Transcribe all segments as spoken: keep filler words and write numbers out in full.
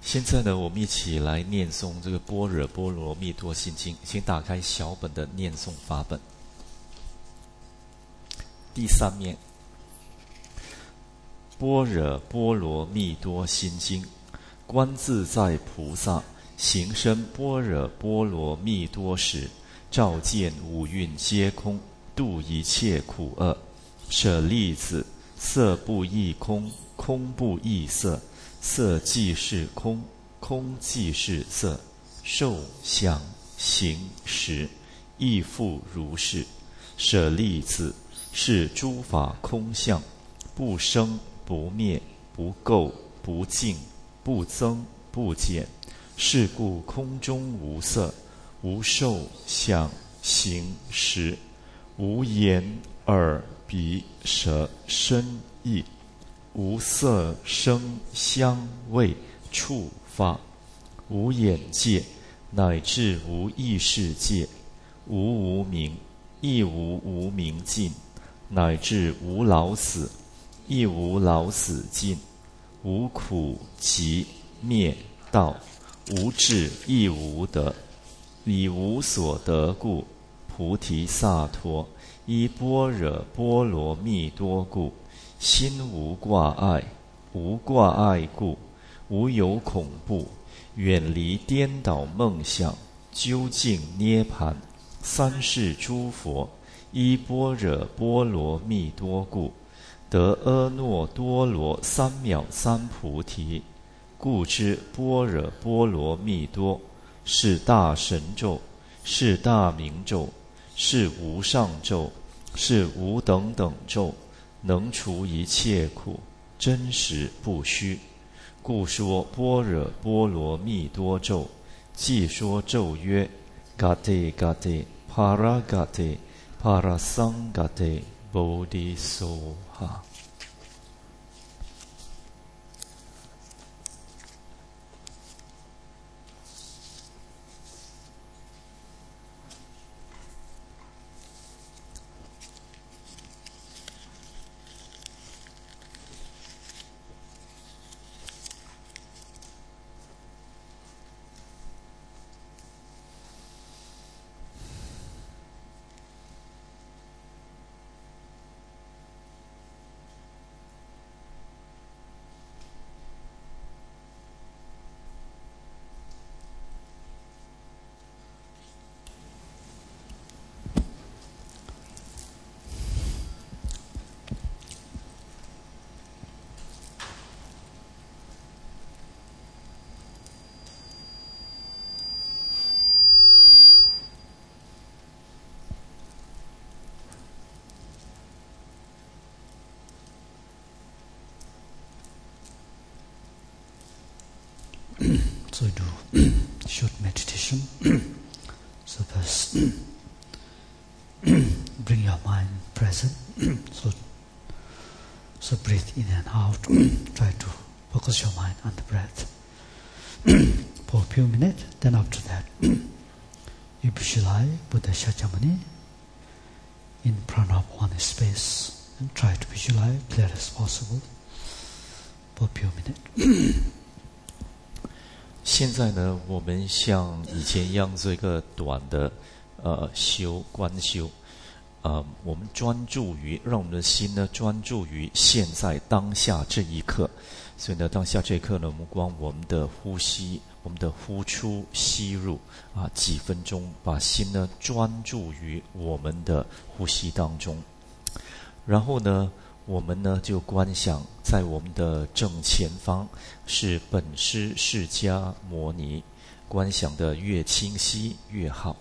现在呢，我们一起来念诵这个般若波罗蜜多心经，请打开小本的念诵法本，第三面。般若波罗蜜多心经，观自在菩萨行深般若波罗蜜多时，照见五蕴皆空，度一切苦厄。舍利子，色不异空，空不异色，色即是空，空即是色，受想行识亦复如是。舍利子，是诸法空相，不生不灭，不垢不净，不增不减。是故空中无色，无受想行识，无眼耳鼻舌身意，无色声香味触法，无眼界，乃至无意识界，无无明，亦无无明尽，乃至无老死，亦无老死尽，无苦集灭道，无智亦无得。以无所得故，菩提萨埵依般若波罗蜜多故，心无挂碍。无挂碍故，无有恐怖，远离颠倒梦想，究竟涅盘。三世诸佛依般若波罗蜜多故，得阿耨多罗三藐三菩提。故知般若波罗蜜多是大神咒，是大明咒，是无上咒，是无等等咒，能除一切苦，真实不虚。故说般若波罗蜜多咒，即说咒曰：Gate Gate Paragate Parasangate Bodhisoha。 So do short meditation. So first, bring your mind present. so, so breathe in and out. Try to focus your mind on the breath for a few minutes. Then after that, you visualize Buddha Shakyamuni in front of one space and try to visualize clear as possible for a few minutes. 现在呢，我们像以前一样做一个短的呃修观修，呃，我们专注于让我们的心呢专注于现在当下这一刻。所以呢，当下这一刻呢，我们光我们的呼吸，我们的呼出吸入啊，几分钟，把心呢专注于我们的呼吸当中，然后呢。我们呢就观想在我们的正前方是本师释迦牟尼，观想的越清晰越好。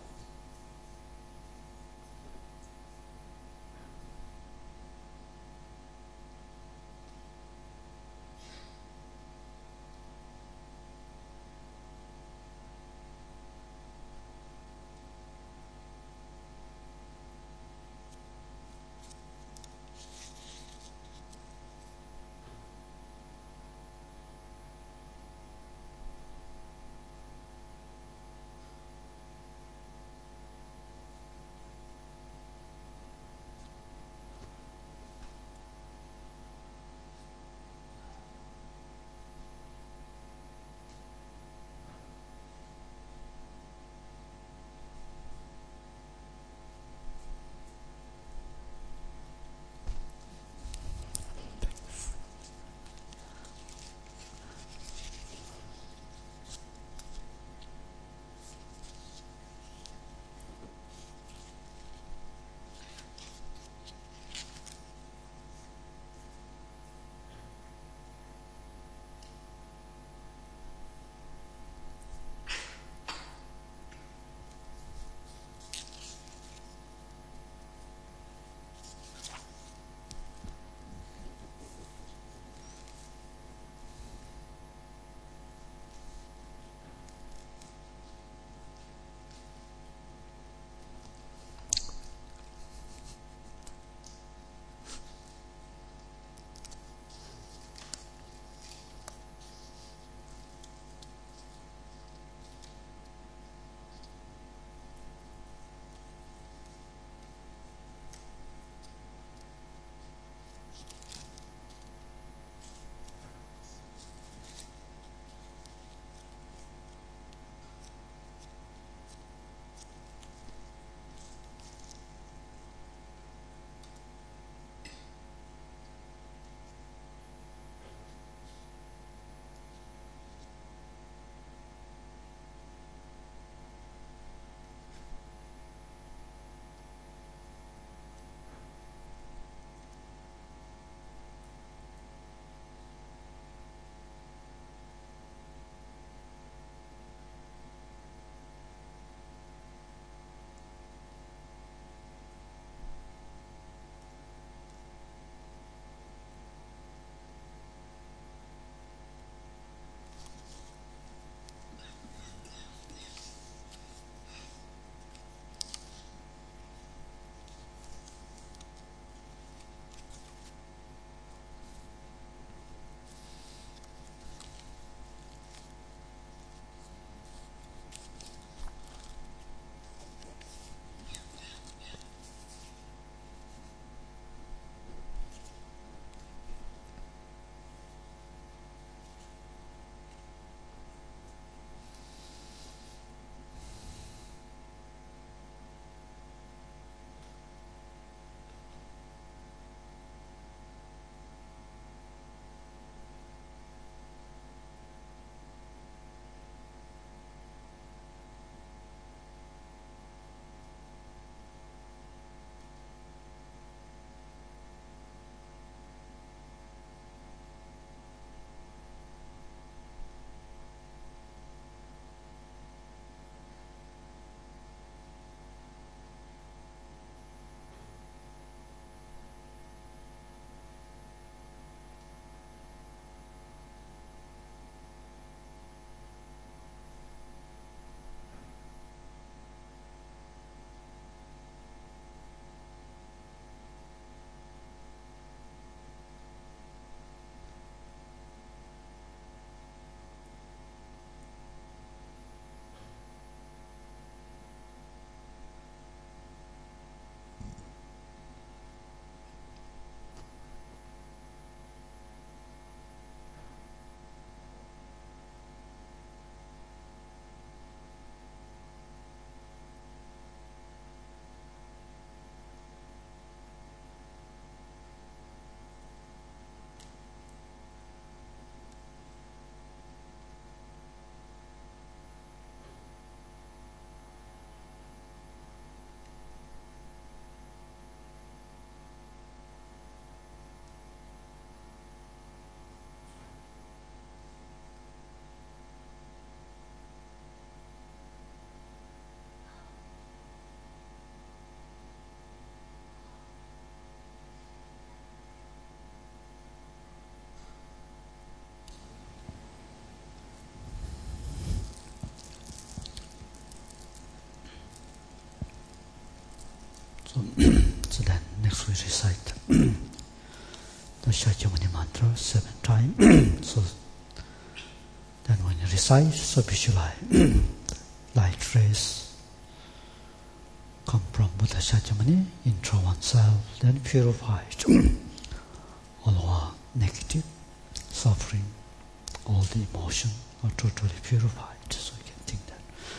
So, so then next we recite the Shakyamuni mantra seven times. So then when you recite, so visualize light rays come from Buddha Shakyamuni into oneself, then purified all our negative suffering, all the emotion are totally purified. So you can think that.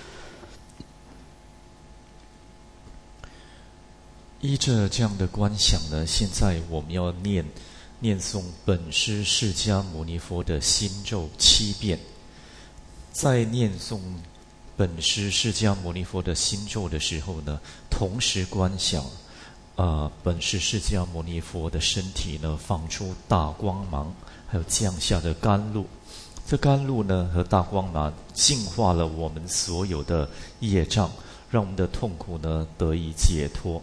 依着这样的观想呢，现在我们要念念诵本师释迦牟尼佛的心咒七遍。在念诵本师释迦牟尼佛的心咒的时候呢，同时观想，呃，本师释迦牟尼佛的身体呢放出大光芒，还有降下的甘露。这甘露呢和大光芒净化了我们所有的业障，让我们的痛苦呢得以解脱。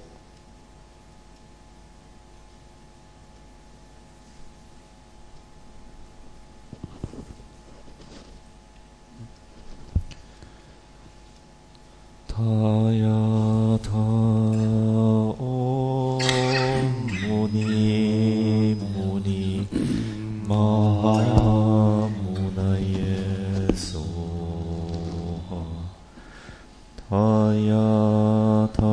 他呀他唵牟尼牟尼玛哈穆那耶娑哈。他呀他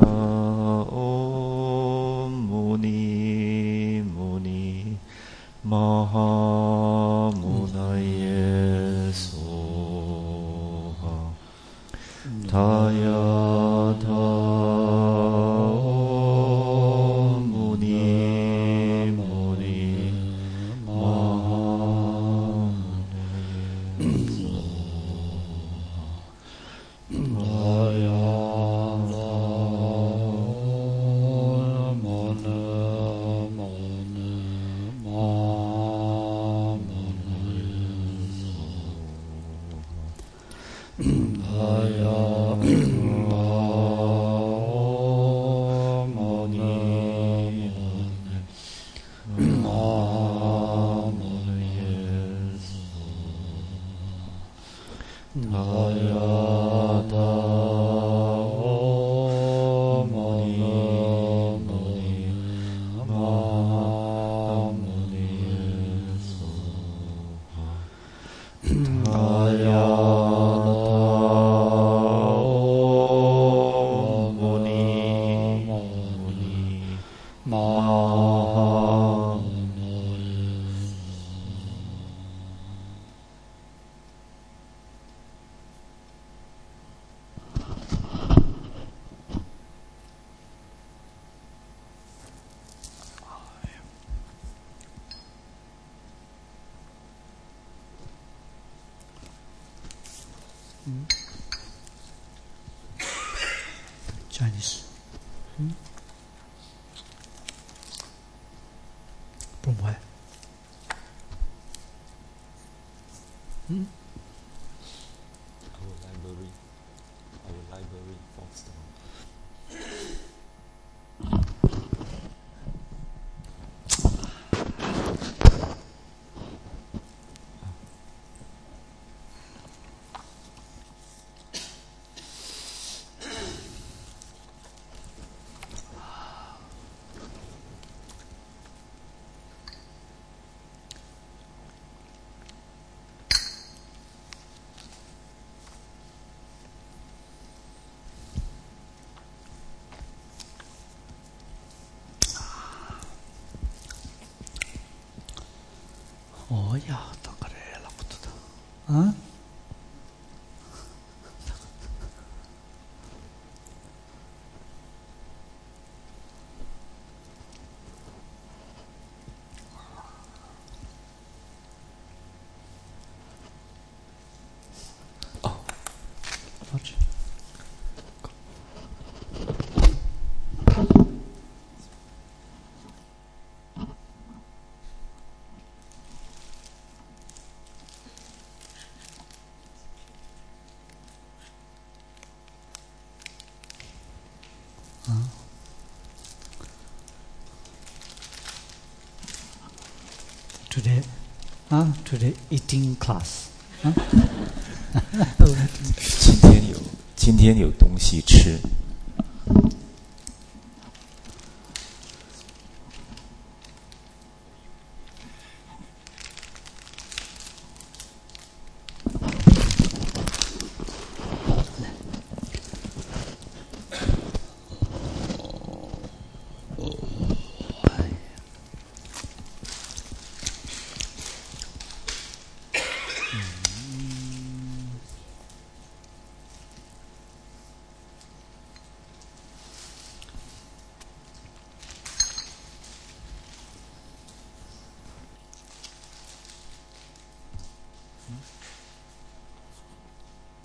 唵牟尼牟尼玛哈穆那耶娑哈。他呀他唵牟尼牟尼玛哈穆那耶娑哈。他呀他摩那摩那玛摩那耶娑哈。他呀Chinese. Hmm? From where? Hmm? Our library, our library, Boston. Oh ja, takare laことだ。あ？ あ、マジ？ Today, ah, today eating class. 啊？ 今天有今天有东西吃。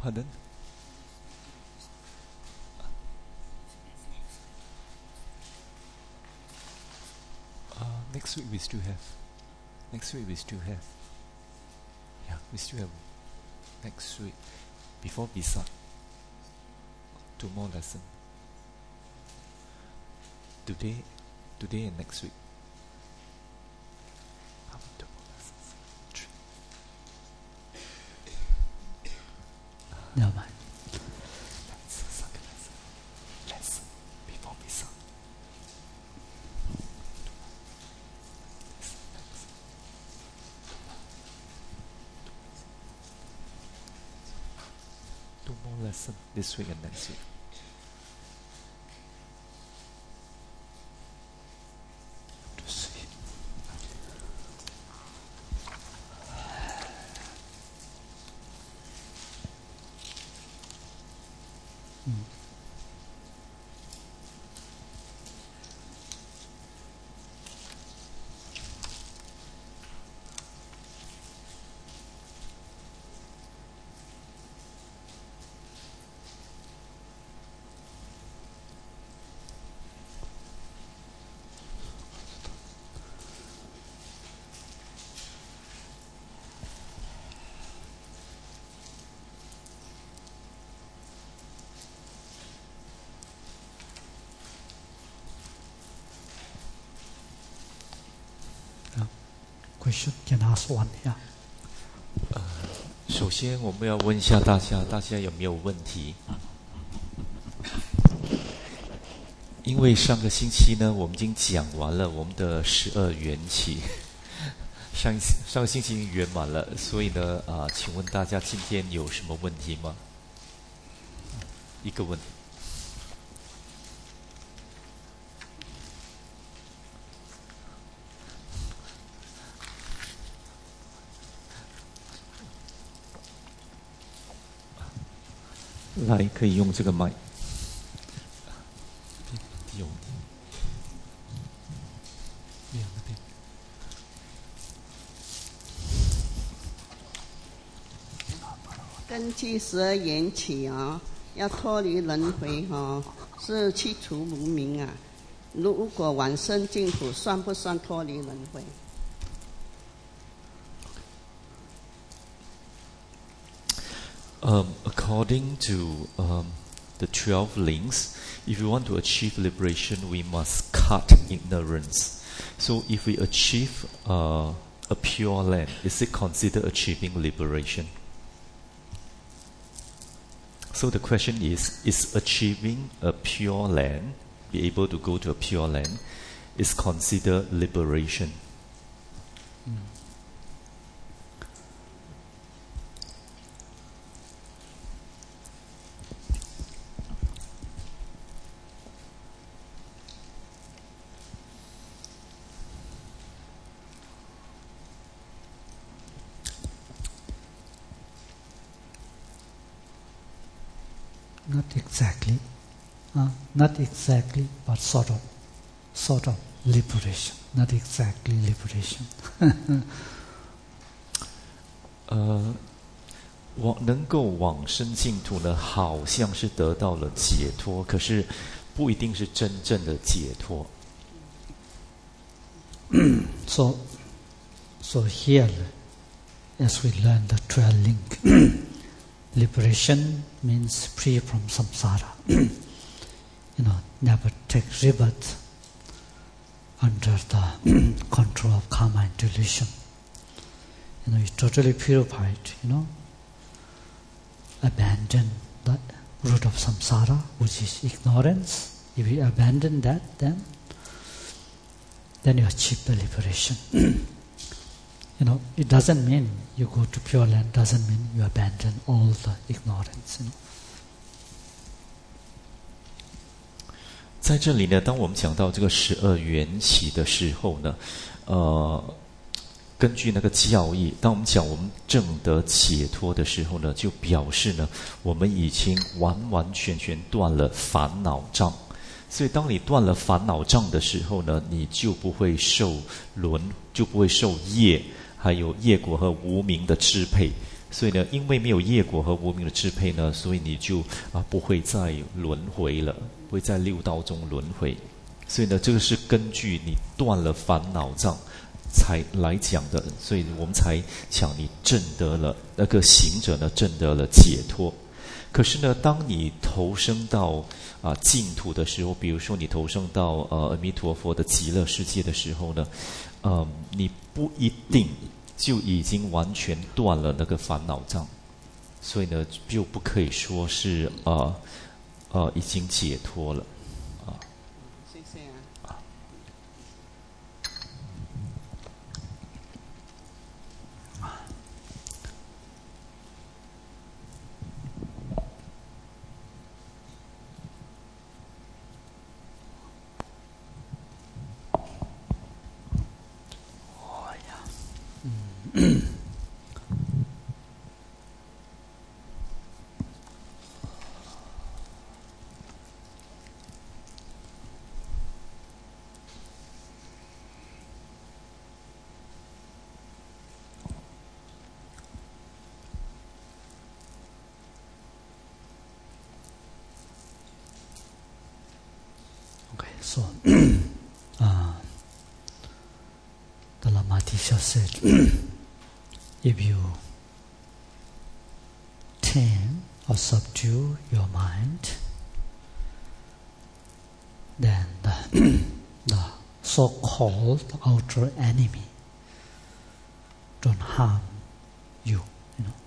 Pardon? Uh, next week we still have. Next week we still have. Yeah, we still have next week before Visa. Two more lessons. Today, today and next week. How about two more lessons? Three. Never mind. That's the second lesson. Lesson before Visa. Two more lessons this week and next week. To see. Mm. Question can ask one here. 首先，我们要问一下大家，大家有没有问题？因为上个星期呢，我们已经讲完了我们的十二缘起，上一上个星期已经圆满了，所以呢，啊、呃，请问大家今天有什么问题吗？一个问题。来，可以用这个麦。有。那边。 根据十二缘起啊，要脱离轮回哈、啊，是去除无明啊。如果往生净土，算不算脱离轮回？ Um, according to um, the twelve links, if we want to achieve liberation, we must cut ignorance. So if we achieve uh, a pure land, is it considered achieving liberation? So the question is, is achieving a pure land, be able to go to a pure land, is considered liberation? Mm. Not exactly, uh, not exactly, but sort of, sort of liberation. Not exactly liberation. 呃，往能够往生净土呢，好像是得到了解脱，可是不一定是真正的解脱。 so, so here, as we learn the twelve link. Liberation means free from samsara. You know, never take rebirth under the control of karma and delusion. You know, you're totally purified, you know. Abandon the root of samsara, which is ignorance. If you abandon that, then then you achieve the liberation. You know, it doesn't mean you go to Pure Land, doesn't mean you abandon all the ignorance. You know? 在这里呢，当我们讲到这个十二缘起的时候呢，呃，根据那个教义，当我们讲我们证得解脱的时候呢，就表示呢，我们已经完完全全断了烦恼障。所以，当你断了烦恼障的时候呢，你就不会受轮，就不会受业。还有业果和无明的支配， 所以呢，因为没有业果和无明的支配呢，所以你就啊不会再轮回了，不会在六道中轮回。所以呢，这个是根据你断了烦恼障才来讲的，所以我们才讲你证得了那个行者呢，证得了解脱。可是呢，当你投生到啊净土的时候，比如说你投生到呃阿弥陀佛的极乐世界的时候呢，呃，你不一定就已经完全断了那个烦恼障，所以呢，就不可以说是呃呃已经解脱了啊。 谢谢啊。 Okay, so uh, the Lama Tisha said, if you tame or subdue your mind, then the, the so-called outer enemy don't harm you, you know.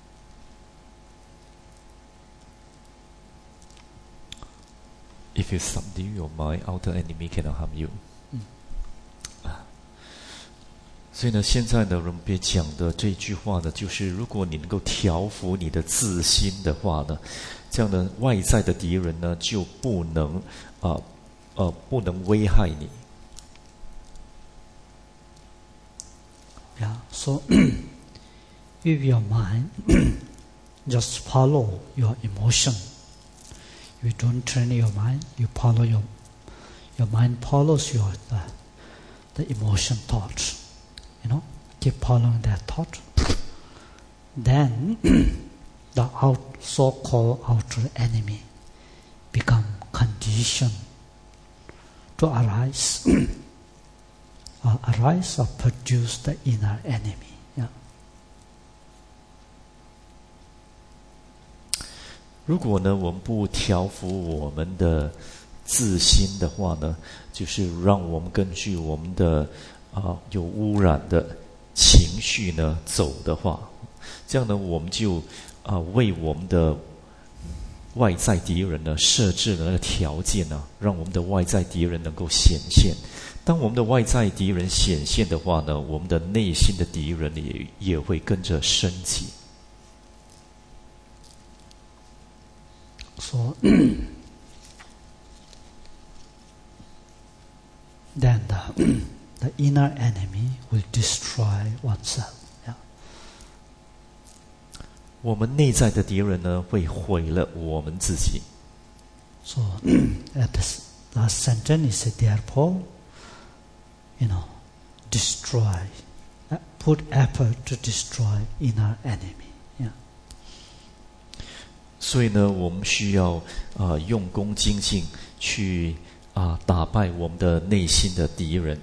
If you subdue your mind, outer enemy cannot harm you. 嗯。 啊，所以呢，现在呢，荣别讲的这句话呢，就是如果你能够调伏你的自心的话呢，这样的外在的敌人呢，就不能啊呃不能危害你。 Yeah, so if your mind just follow your emotion, you don't train your mind, you follow your your mind follows your the, the emotion thoughts, you know, keep following that thought. Then the out, so-called outer enemy become conditioned to arise, or arise or produce the inner enemy. Yeah. 如果呢，我们不调伏我们的自心的话呢，就是让我们根据我们的啊、呃、有污染的情绪呢走的话，这样呢，我们就啊、呃、为我们的外在敌人呢设置了那个条件呢，让我们的外在敌人能够显现。当我们的外在敌人显现的话呢，我们的内心的敌人也也会跟着升级。 So then the, the inner enemy will destroy oneself. Yeah. 我们内在的敌人呢，会毁了我们自己。 So at the last sentence, he said, therefore, you know, destroy, put effort to destroy inner enemy. Yeah. 所以呢，我们需要啊、呃、用功精进去啊、呃、打败我们的内心的敌人。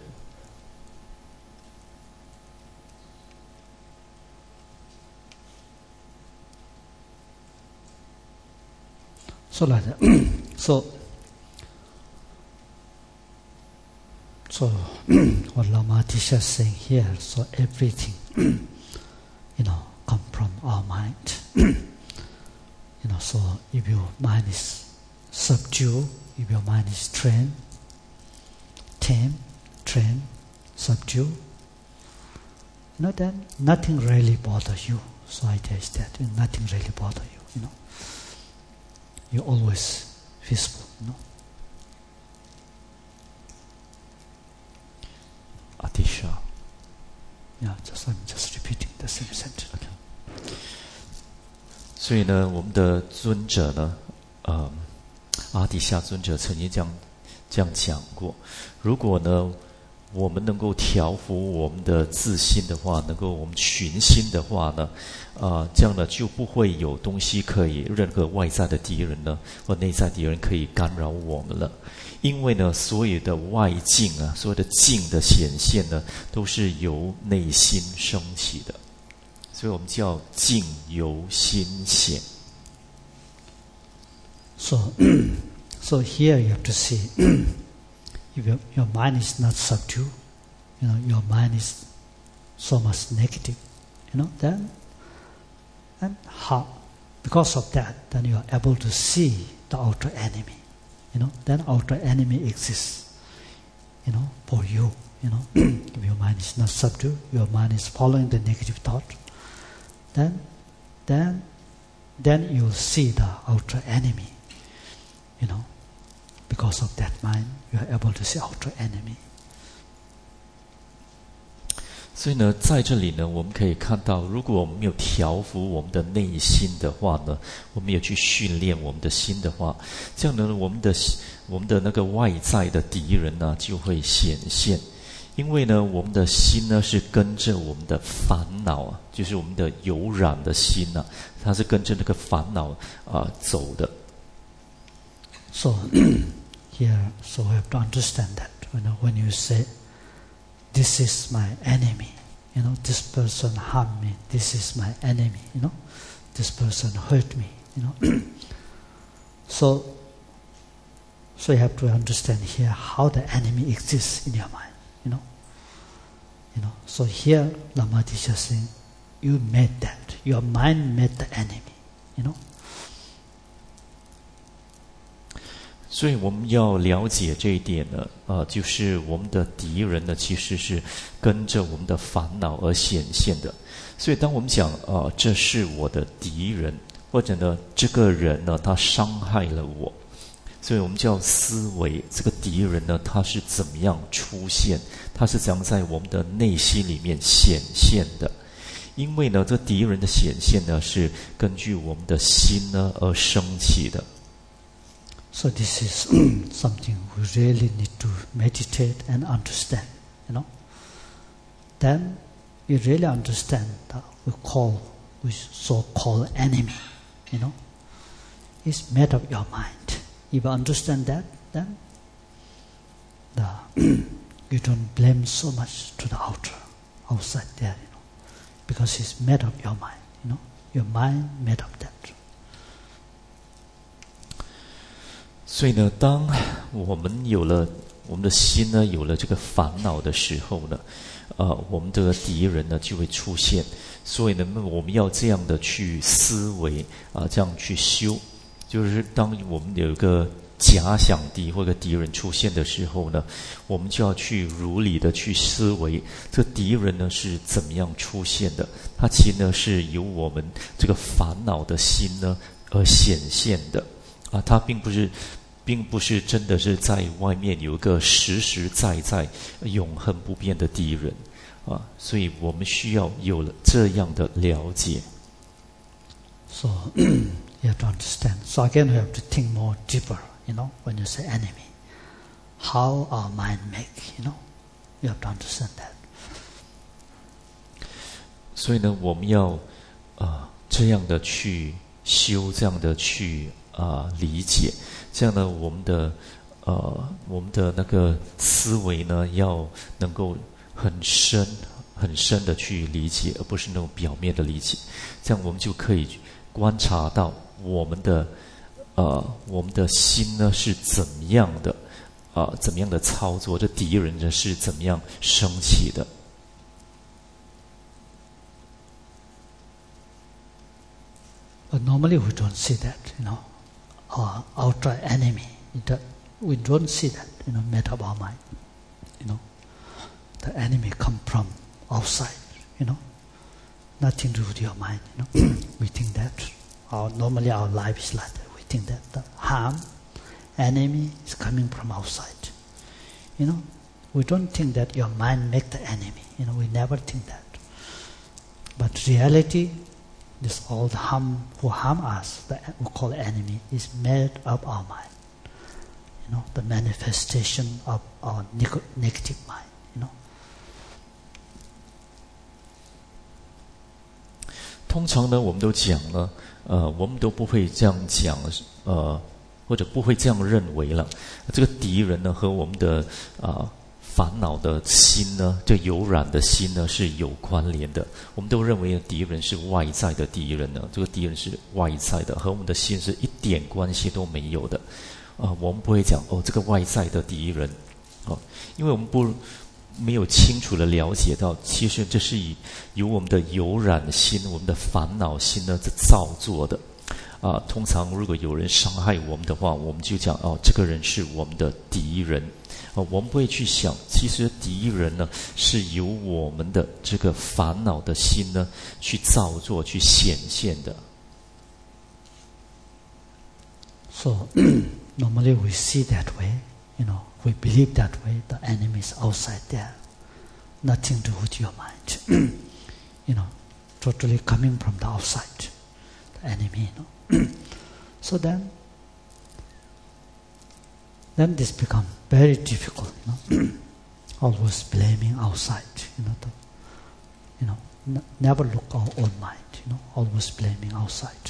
So like that. so, so what Lama Tisha is saying here, so everything, you know, come from our mind. You know, so if your mind is subdued, if your mind is trained, tame, trained, subdued, you know, then nothing really bothers you. So idea is that nothing really bothers you, you know. You're always peaceful, you know. Atisha. Yeah, just I'm just repeating the same sentence. Okay. 所以呢，我们的尊者呢，呃，阿底夏尊者曾经这样这样讲过：如果呢， 我们能够调服我们的自心的话，能够我们群心的话呢，呃，这样呢就不会有东西可以，任何外在的敌人呢或内在敌人可以干扰我们了。因为呢，所有的外境啊，所有的境的显现呢，都是由内心升起的，所以我们叫境由心显。 So, so here you have to see, if your, your mind is not subdued, you know, your mind is so much negative, you know, then, and how, because of that, then you are able to see the outer enemy, you know, then outer enemy exists, you know, for you, you know, if your mind is not subdued, your mind is following the negative thought, then, then, then you will see the outer enemy. You know, because of that mind, you are able to see outer enemy. 所以呢，在这里呢，我们可以看到，如果我们没有调服我们的内心的话呢，我们也去训练我们的心的话，这样呢，我们的我们的那个外在的敌人呢就会显现。因为呢，我们的心呢是跟着我们的烦恼啊，就是我们的有染的心啊，它是跟着那个烦恼啊、呃、走的。 So here, so we have to understand that, you know, when you say, "This is my enemy," you know, this person harmed me. This is my enemy, you know, this person hurt me, you know. so, so you have to understand here how the enemy exists in your mind, you know, you know. So here, Lama Teacher is saying, you made that. Your mind made the enemy, you know. 所以我们要了解这一点呢，呃，就是我们的敌人呢，其实是跟着我们的烦恼而显现的。所以当我们讲，呃，这是我的敌人，或者呢，这个人呢，他伤害了我，所以我们就要思维这个敌人呢，他是怎么样出现，他是怎样在我们的内心里面显现的。因为呢，这敌人的显现呢，是根据我们的心呢而升起的。 So this is something we really need to meditate and understand, you know. Then you really understand that we call, we so-called enemy, you know, is made of your mind. If you understand that, then the you don't blame so much to the outer, outside there, you know, because it's made of your mind, you know. Your mind made of that. 所以呢，当我们有了我们的心呢，有了这个烦恼的时候呢，呃，我们的敌人呢就会出现。所以呢，我们要这样的去思维啊、呃，这样去修。就是当我们有一个假想敌或者敌人出现的时候呢，我们就要去如理的去思维，这个敌人呢是怎么样出现的？它其实呢是由我们这个烦恼的心呢而显现的啊，它并不是。并不是真的是在外面有一个实实在在永恒不变的敌人啊，所以我们需要有了这样的了解。 So you have to understand. So again, we have to think more deeper. You know, when you say enemy, how our mind make. You know, you have to understand that. 所以呢，我们要啊、呃、这样的去修，这样的去啊、呃、理解。这样呢，我们的呃，我们的那个思维呢，要能够很深、很深的去理解，而不是那种表面的理解。这样我们就可以观察到我们的呃，我们的心呢是怎么样的啊、呃，怎么样的操作，这敌人呢是怎么样升起的。 But normally we don't see that, you know. Our outer enemy, we don't see that, you know, made of our mind. You know, the enemy come from outside, you know, nothing to do with your mind, you know. We think that our, normally our life is like that. We think that the harm, enemy is coming from outside. You know, we don't think that your mind make the enemy. You know, we never think that. But reality, this all the harm who harm us, the we call enemy, is made of our mind. You know, the manifestation of our neg- negative mind. You know. 通常呢，我们都讲呢，呃，我们都不会这样讲，呃，或者不会这样认为了。这个敌人呢，和我们的啊、呃、烦恼的心呢，这有染的心呢是有关联的。我们都认为敌人是外在的敌人呢，这个敌人是外在的，和我们的心是一点关系都没有的。啊、呃，我们不会讲哦，这个外在的敌人，哦，因为我们不。没有清楚的了解到，其实这是以由我们的有染心、我们的烦恼心呢在造作的。啊、呃，通常如果有人伤害我们的话，我们就讲哦，这个人是我们的敌人。哦，我们不会去想，其实敌人呢是由我们的这个烦恼的心呢去造作、去显现的。 So normally we see that way, you know. We believe that way, the enemy is outside there. Nothing to do with your mind. You know, totally coming from the outside, the enemy, you know. So then, then this becomes very difficult, you know. Always blaming outside, you know. The, you know, n- never look our own mind, you know. Always blaming outside.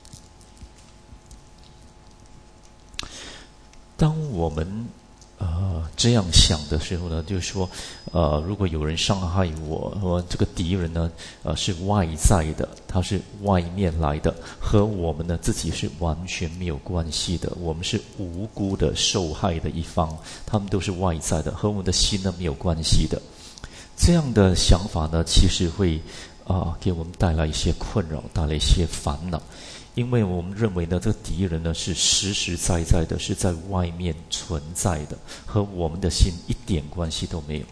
当我们呃，这样想的时候呢，就是说，呃，如果有人伤害我，说这个敌人呢，呃，是外在的，他是外面来的，和我们呢自己是完全没有关系的，我们是无辜的受害的一方，他们都是外在的，和我们的心呢没有关系的。这样的想法呢，其实会啊、呃、给我们带来一些困扰，带来一些烦恼。因为我们认为呢，这个敌人呢是实实在在的，是在外面存在的，和我们的心一点关系都没有。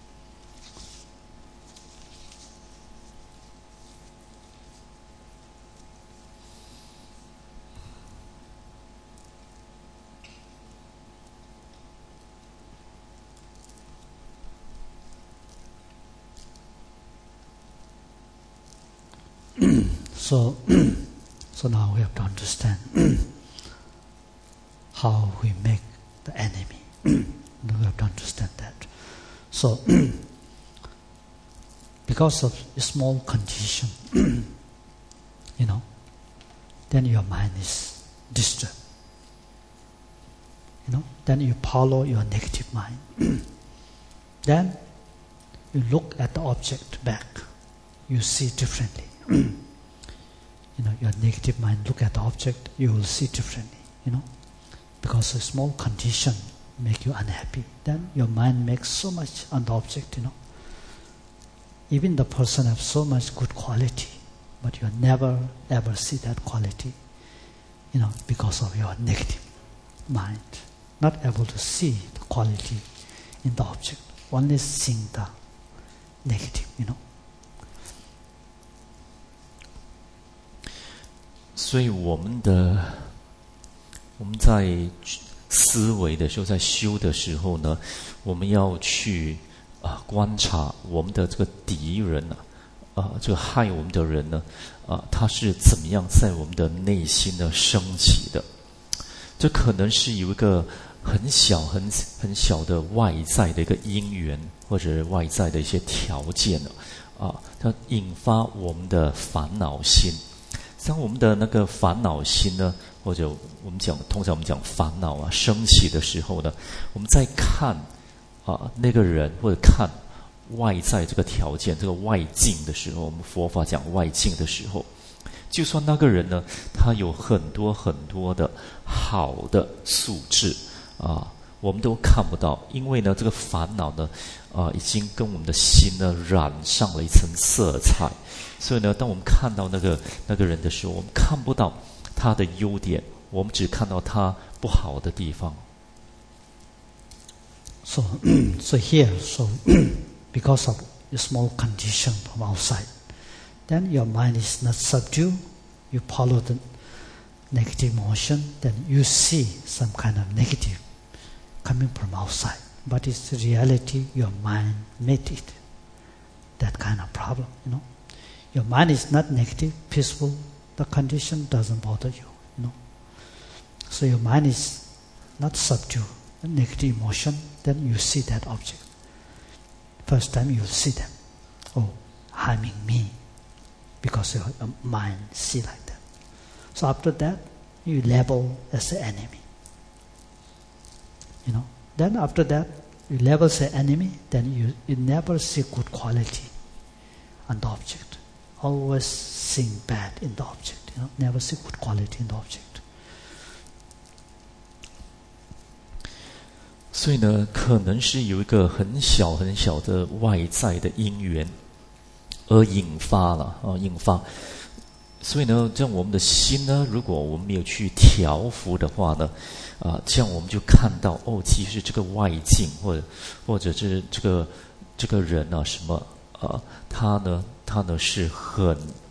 So, so now we have to understand how we make the enemy. We have to understand that. So, because of a small condition, you know, then your mind is disturbed. You know, then you follow your negative mind. Then you look at the object back. You see differently. You know, your negative mind look at the object, you will see differently, you know. Because a small condition make you unhappy. Then your mind makes so much on the object, you know. Even the person have so much good quality, but you never ever see that quality, you know, because of your negative mind. Not able to see the quality in the object, only seeing the negative, you know. 所以我们的我们在思维的时候，在修的时候呢，我们要去啊观察我们的这个敌人啊，啊这个害我们的人呢，啊他是怎么样在我们的内心呢升起的？这可能是有一个很小、很很小的外在的一个因缘，或者外在的一些条件啊，它引发我们的烦恼心。当我们的那个烦恼心呢，或者我们讲，通常我们讲烦恼啊升起的时候呢，我们在看啊那个人或者看外在这个条件、这个外境的时候，我们佛法讲外境的时候，就算那个人呢，他有很多很多的好的素质啊，我们都看不到，因为呢，这个烦恼呢，啊，已经跟我们的心呢染上了一层色彩。所以呢，当我们看到那个那个人的时候，我们看不到他的优点，我们只看到他不好的地方。 So, so here, so because of a small condition from outside, then your mind is not subdued. You follow the negative emotion, then you see some kind of negative coming from outside. But it's the reality your mind made it. That kind of problem, you know. Your mind is not negative, peaceful. The condition doesn't bother you, you know. So your mind is not subdued. The negative emotion, then you see that object. first time you see them, oh, harming me, because your mind see like that. So after that, you label as the enemy. You know. Then after that, you label as the enemy. Then you you never see good quality on the object. Always seeing bad in the object. You know, never see good quality in the object. 所以呢，可能是有一个很小很小的外在的因缘而引发了啊，引发。所以呢，这样我们的心呢，如果我们没有去调伏的话呢，啊，这样我们就看到哦，其实这个外境或者或者是这个这个人啊，什么啊，他呢，他呢是很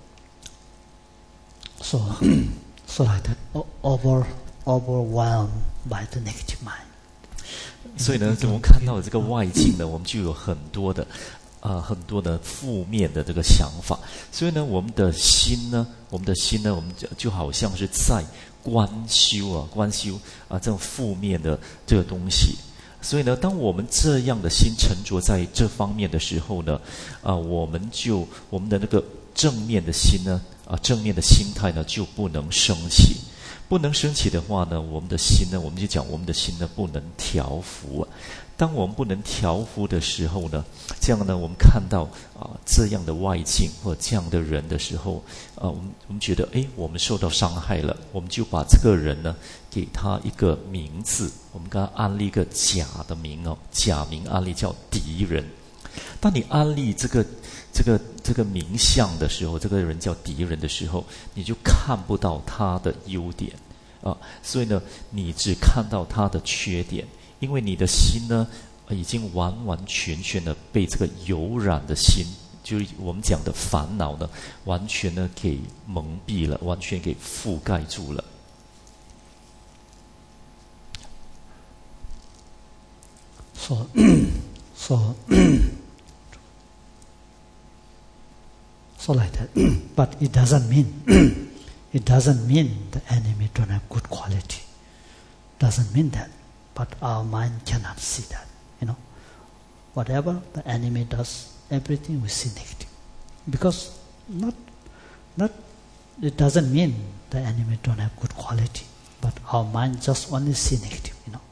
so so like that over overwhelmed by the negative mind. 所以呢，我们看到这个外境呢，我们就有很多的，呃，很多的负面的这个想法。所以呢，我们的心呢，我们的心呢，我们就就好像是在观修啊，观修啊，这种负面的这个东西。所以呢，当我们这样的心沉着在这方面的时候呢，啊，我们就我们的那个正面的心呢，啊，正面的心态呢，就不能升起。不能升起的话呢，我们的心呢，我们就讲我们的心呢不能调伏啊。当我们不能调伏的时候呢，这样呢，我们看到啊、呃、这样的外境或这样的人的时候，啊、呃，我们我们觉得哎，我们受到伤害了，我们就把这个人呢给他一个名字，我们给他安立一个假的名哦，假名安立叫敌人。当你安立这个这个这个名相的时候，这个人叫敌人的时候，你就看不到他的优点啊，所以呢，你只看到他的缺点，因为你的心呢，已经完完全全的被这个有染的心，就是我们讲的烦恼呢，完全呢给蒙蔽了，完全给覆盖住了。 So, so. So like that, but it doesn't mean it doesn't mean the enemy don't have good quality. Doesn't mean that, but our mind cannot see that. You know, whatever the enemy does, everything we see negative, because not not it doesn't mean the enemy don't have good quality, but our mind just only see negative. You know.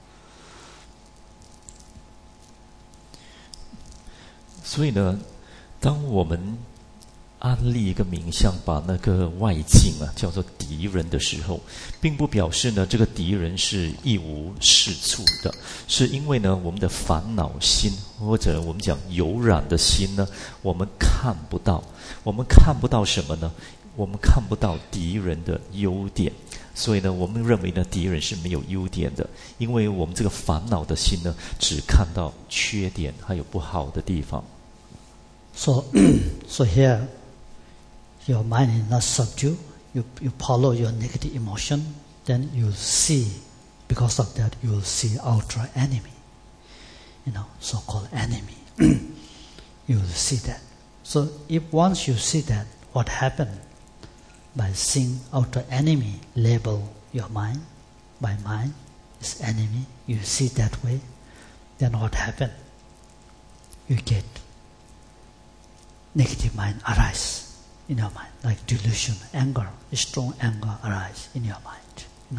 所以呢，当我们安立一个名相，把那个外境啊叫做敌人的时候，并不表示呢这个敌人是一无是处的，是因为呢我们的烦恼心或者我们讲有染的心呢，我们看不到，我们看不到什么呢？我们看不到敌人的优点，所以呢我们认为呢敌人是没有优点的，因为我们这个烦恼的心呢只看到缺点还有不好的地方。 So, so here, your mind is not subdued. You you follow your negative emotion, then you'll see. Because of that, you'll see outer enemy. You know, so-called enemy. You'll see that. So, if once you see that, what happened? By seeing outer enemy, label your mind. By mind is enemy. You see that way. Then what happened? You get negative mind arise in your mind, like delusion, anger, strong anger arise in your mind, you know.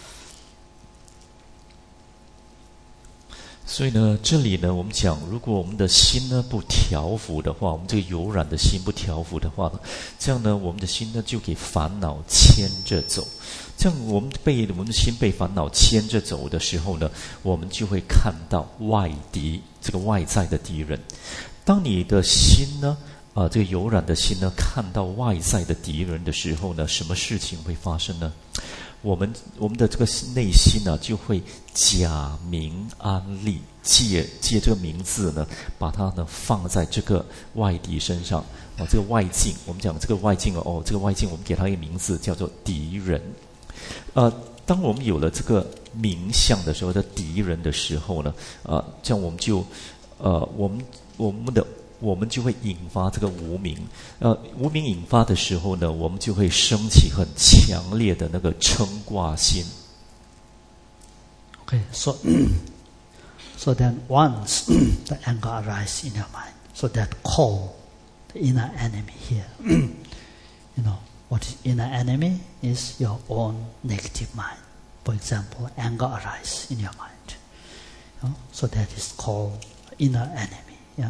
所以呢，这里呢，我们讲，如果我们的心呢不调伏的话，我们这个有染的心不调伏的话呢，这样呢，我们的心呢就给烦恼牵着走。这样，我们被我们的心被烦恼牵着走的时候呢，我们就会看到外敌，这个外在的敌人。当你的心呢，啊、呃，这个有染的心呢，看到外在的敌人的时候呢，什么事情会发生呢？我们我们的这个内心呢、啊，就会假名安立，借借这个名字呢，把它呢放在这个外敌身上。哦，这个外境，我们讲这个外境哦，这个外境我们给它一个名字叫做敌人。呃，当我们有了这个名相的时候，的敌人的时候呢，呃，这样我们就呃，我们我们的。我们就会引发这个无明，呃，无明引发的时候呢，我们就会升起很强烈的那个嗔挂心。 Okay, so So then once the anger arises in your mind, so that call the inner enemy here. You know, what is inner enemy is your own negative mind. For example, anger arises in your mind. You know, so that is called inner enemy. Yeah.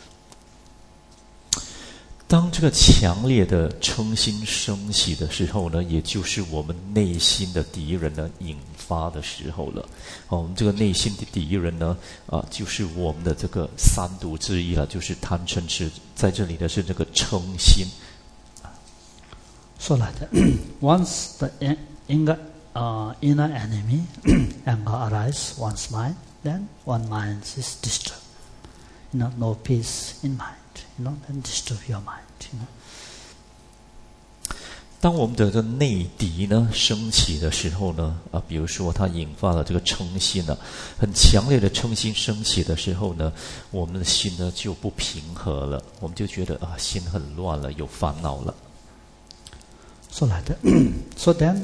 当这个强烈的嗔心升起的时候呢，也就是我们内心的敌人呢引发的时候了。哦，我们这个内心的敌人呢，啊，就是我们的这个三毒之一了，就是贪嗔痴。在这里的是这个嗔心。 So like that. Once the anger, uh, inner enemy, anger arises one's mind, then one mind is disturbed. You know, no peace in mind. You know, then disturb your mind. You know. 当我们的这个内敌呢升起的时候呢，啊，比如说它引发了这个嗔心呢、啊，很强烈的嗔心升起的时候呢，我们的心呢就不平和了，我们就觉得啊，心很乱了，有烦恼了。 So like that. So then,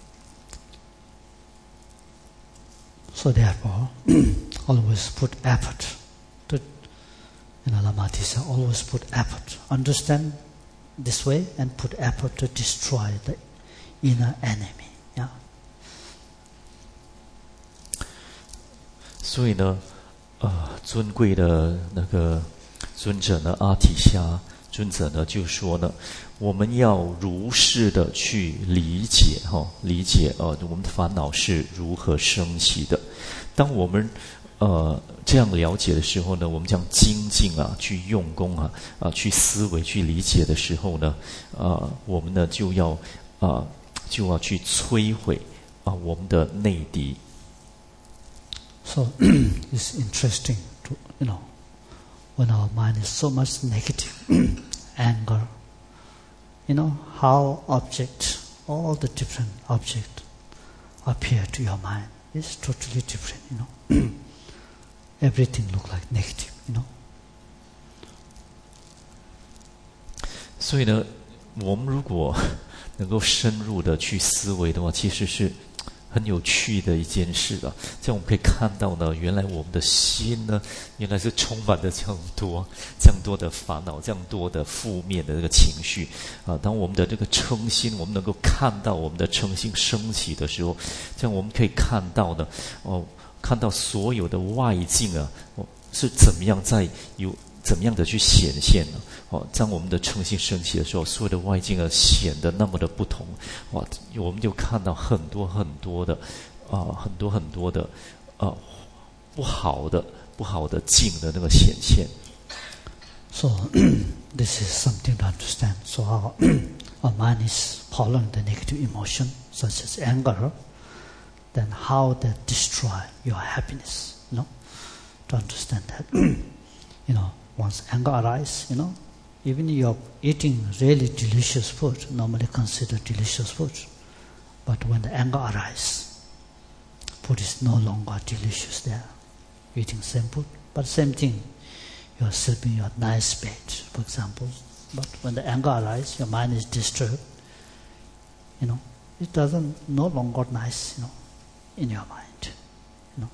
so therefore, always put effort. To, you know, Lama Tisa always put effort. Understand this way and put effort to destroy the inner enemy. Yeah. 所以呢，呃，尊贵的那个尊者呢，阿提夏尊者呢，就说呢，我们要如是的去理解，哈、哦，理解呃，我们的烦恼是如何升起的。当我们呃这样了解的时候呢，我们这样精进啊，去用功啊，啊，去思维、去理解的时候呢，呃，我们呢就要啊、呃，就要去摧毁啊、呃、我们的内敌。 So it's interesting to, you know, when our mind is so much negative, anger, you know, how object, all the different objects appear to your mind is totally different, you know. Everything look like negative, you know. 所以呢，我们如果能够深入的去思维的话，其实是很有趣的一件事啊。这样我们可以看到呢，原来我们的心呢，原来是充满了这样多、这样多的烦恼，这样多的负面的这个情绪啊。当我们的这个嗔心，我们能够看到我们的嗔心升起的时候，这样我们可以看到呢，哦，看到所有的外境啊，哦，是怎么样在有怎么样的去显现呢？哦，当我们的嗔心升起的时候，所有的外境啊显得那么的不同，哇，我们就看到很多很多的啊、呃，很多很多的呃不好的不好的境的那个显现。 So this is something to understand. So our our mind is following the negative emotion, such as anger. Then how that destroy your happiness? You know, to understand that, you know, once anger arises, you know, even you're eating really delicious food, normally considered delicious food, but when the anger arises, food is no longer delicious there. Eating same food, but same thing. You're sleeping your nice bed, for example, but when the anger arises, your mind is disturbed. You know, it doesn't no longer nice, you know, in your mind. You know.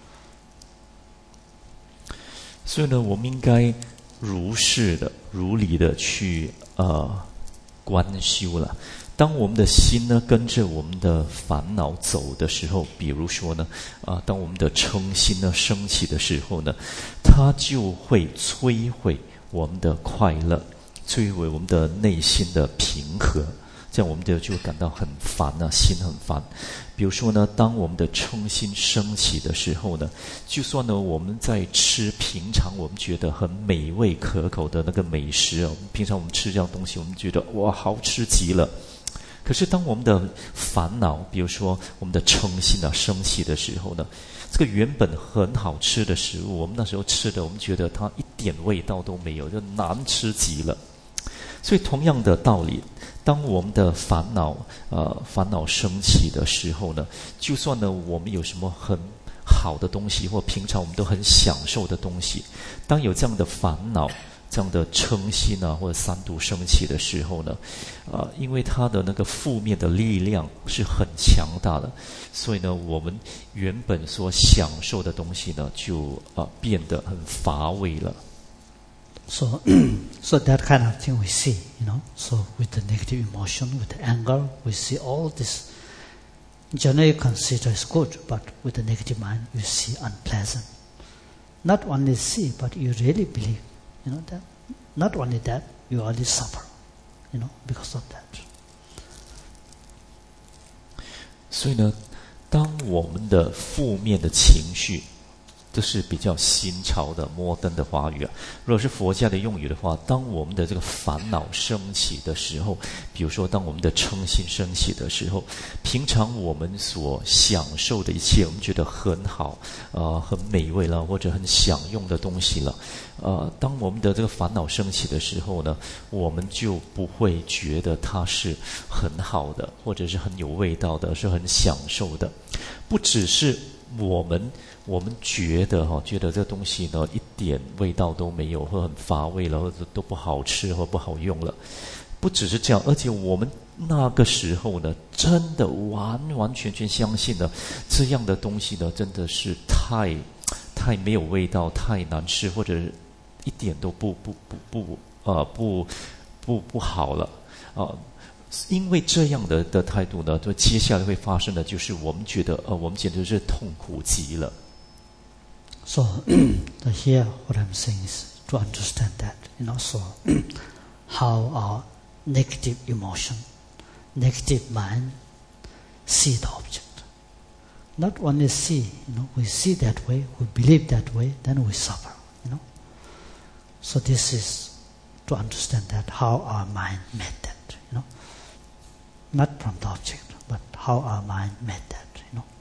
所以呢，我们应该如是的、如理的去呃观修了。当我们的心呢跟着我们的烦恼走的时候，比如说呢，啊、呃，当我们的嗔心呢升起的时候呢，它就会摧毁我们的快乐，摧毁我们的内心的平和。这样我们就就感到很烦啊，心很烦。比如说呢，当我们的嗔心升起的时候呢，就算呢我们在吃平常我们觉得很美味可口的那个美食啊，平常我们吃这样东西，我们觉得哇好吃极了。可是当我们的烦恼，比如说我们的嗔心啊升起的时候呢，这个原本很好吃的食物，我们那时候吃的，我们觉得它一点味道都没有，就难吃极了。所以同样的道理，当我们的烦恼呃烦恼升起的时候呢，就算呢我们有什么很好的东西，或平常我们都很享受的东西，当有这样的烦恼这样的嗔心啊，或者三毒升起的时候呢，啊、呃，因为它的那个负面的力量是很强大的，所以呢，我们原本所享受的东西呢，就啊、呃、变得很乏味了。 So, so that kind of thing we see, you know. So with the negative emotion, with the anger, we see all this. Generally consider is good, but with the negative mind, you see unpleasant. Not only see, but you really believe, you know that. Not only that, you already suffer, you know, because of that. 所以呢，当我们的负面的情绪，这是比较新潮的摩登的华语啊。如果是佛家的用语的话，当我们的这个烦恼升起的时候，比如说当我们的嗔心升起的时候，平常我们所享受的一切，我们觉得很好，呃，很美味了，或者很享用的东西了，呃，当我们的这个烦恼升起的时候呢，我们就不会觉得它是很好的，或者是很有味道的，是很享受的。不只是我们。我们觉得哈，觉得这东西呢一点味道都没有，或很乏味了，或者都不好吃或不好用了。不只是这样，而且我们那个时候呢，真的完完全全相信了这样的东西呢，真的是太太没有味道，太难吃，或者一点都不不不不呃不不不好了啊。呃因为这样的的态度呢，就接下来会发生的就是我们觉得呃，我们简直是痛苦极了。 So here what I'm saying is to understand that, you know, so how our negative emotion, negative mind see the object. Not only see, you know, we see that way, we believe that way, then we suffer, you know. So this is to understand that how our mind made that, you know. Not from the object, but how our mind made that, you know.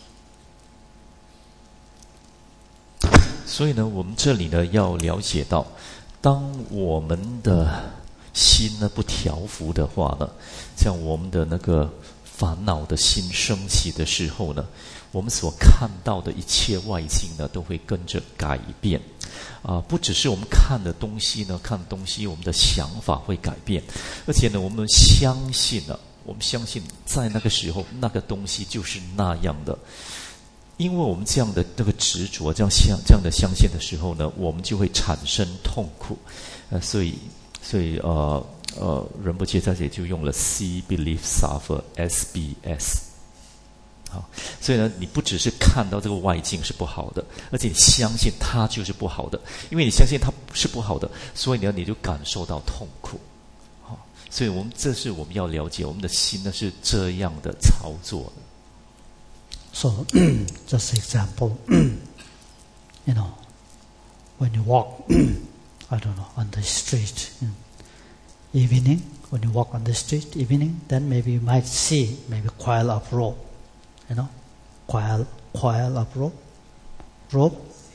所以呢，我们这里呢要了解到，当我们的心呢不调伏的话呢，像我们的那个烦恼的心升起的时候呢，我们所看到的一切外境呢都会跟着改变。啊、呃，不只是我们看的东西呢，看的东西，我们的想法会改变，而且呢，我们相信呢、啊，我们相信在那个时候，那个东西就是那样的。因为我们这样的这个执着，这样相这样的相信的时候呢，我们就会产生痛苦。呃，所以所以呃呃，仁波切在这里就用了 see, believe, suffer, S B S。好，所以呢，你不只是看到这个外境是不好的，而且你相信它就是不好的，因为你相信它是不好的，所以呢，你就感受到痛苦。好，所以我们这是我们要了解，我们的心呢是这样的操作的。 So, just example, you know, when you walk, I don't know, on the street, in evening, when you walk on the street, evening, then maybe you might see maybe coil of rope, you know, coil, coil of rope, rope.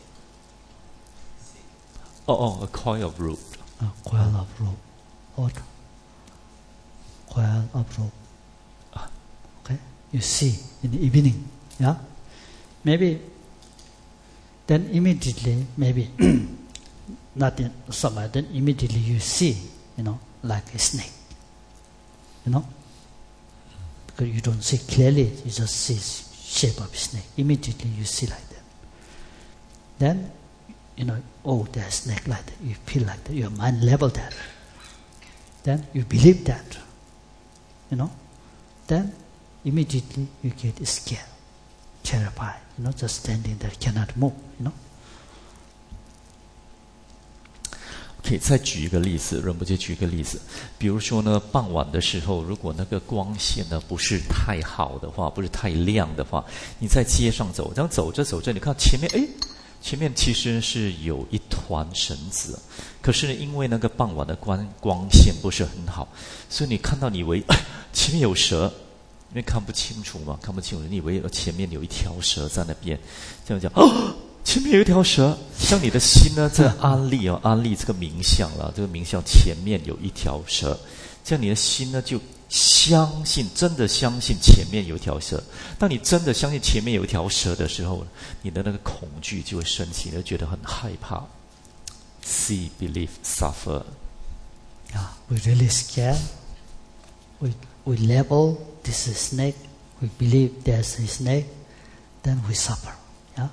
Oh, oh, a coil of rope. A coil of rope, what? Coil of rope. Okay, you see in the evening. Yeah, maybe then immediately, maybe not in summer, then immediately you see, you know, like a snake, you know, because you don't see clearly, you just see shape of a snake. Immediately you see like that. Then, you know, oh, there's a snake like that. You feel like that. Your mind level that. Then you believe that, you know. Then immediately you get scared. Terrified, you know, just standing there cannot move, you know. 可以再举一个例子，仁波切举一个例子，比如说呢，傍晚的时候，如果那个光线呢不是太好的话，不是太亮的话，你在街上走，这样走着走着，你看前面，哎，前面其实是有一团绳子，可是呢，因为那个傍晚的光光线不是很好，所以你看到你以为、哎、前面有蛇。因为看不清楚嘛，看不清楚，你以为前面有一条蛇在那边，这样讲，哦，前面有一条蛇，像你的心呢，在安利哦，安利这个冥想了，这个冥想前面有一条蛇，这样你的心呢就相信，真的相信前面有一条蛇。当你真的相信前面有一条蛇的时候，你的那个恐惧就会升起，你就觉得很害怕。 see, believe, suffer. Yeah, we really scared. We we label this is snake. We believe there's a snake. Then we suffer. Yeah.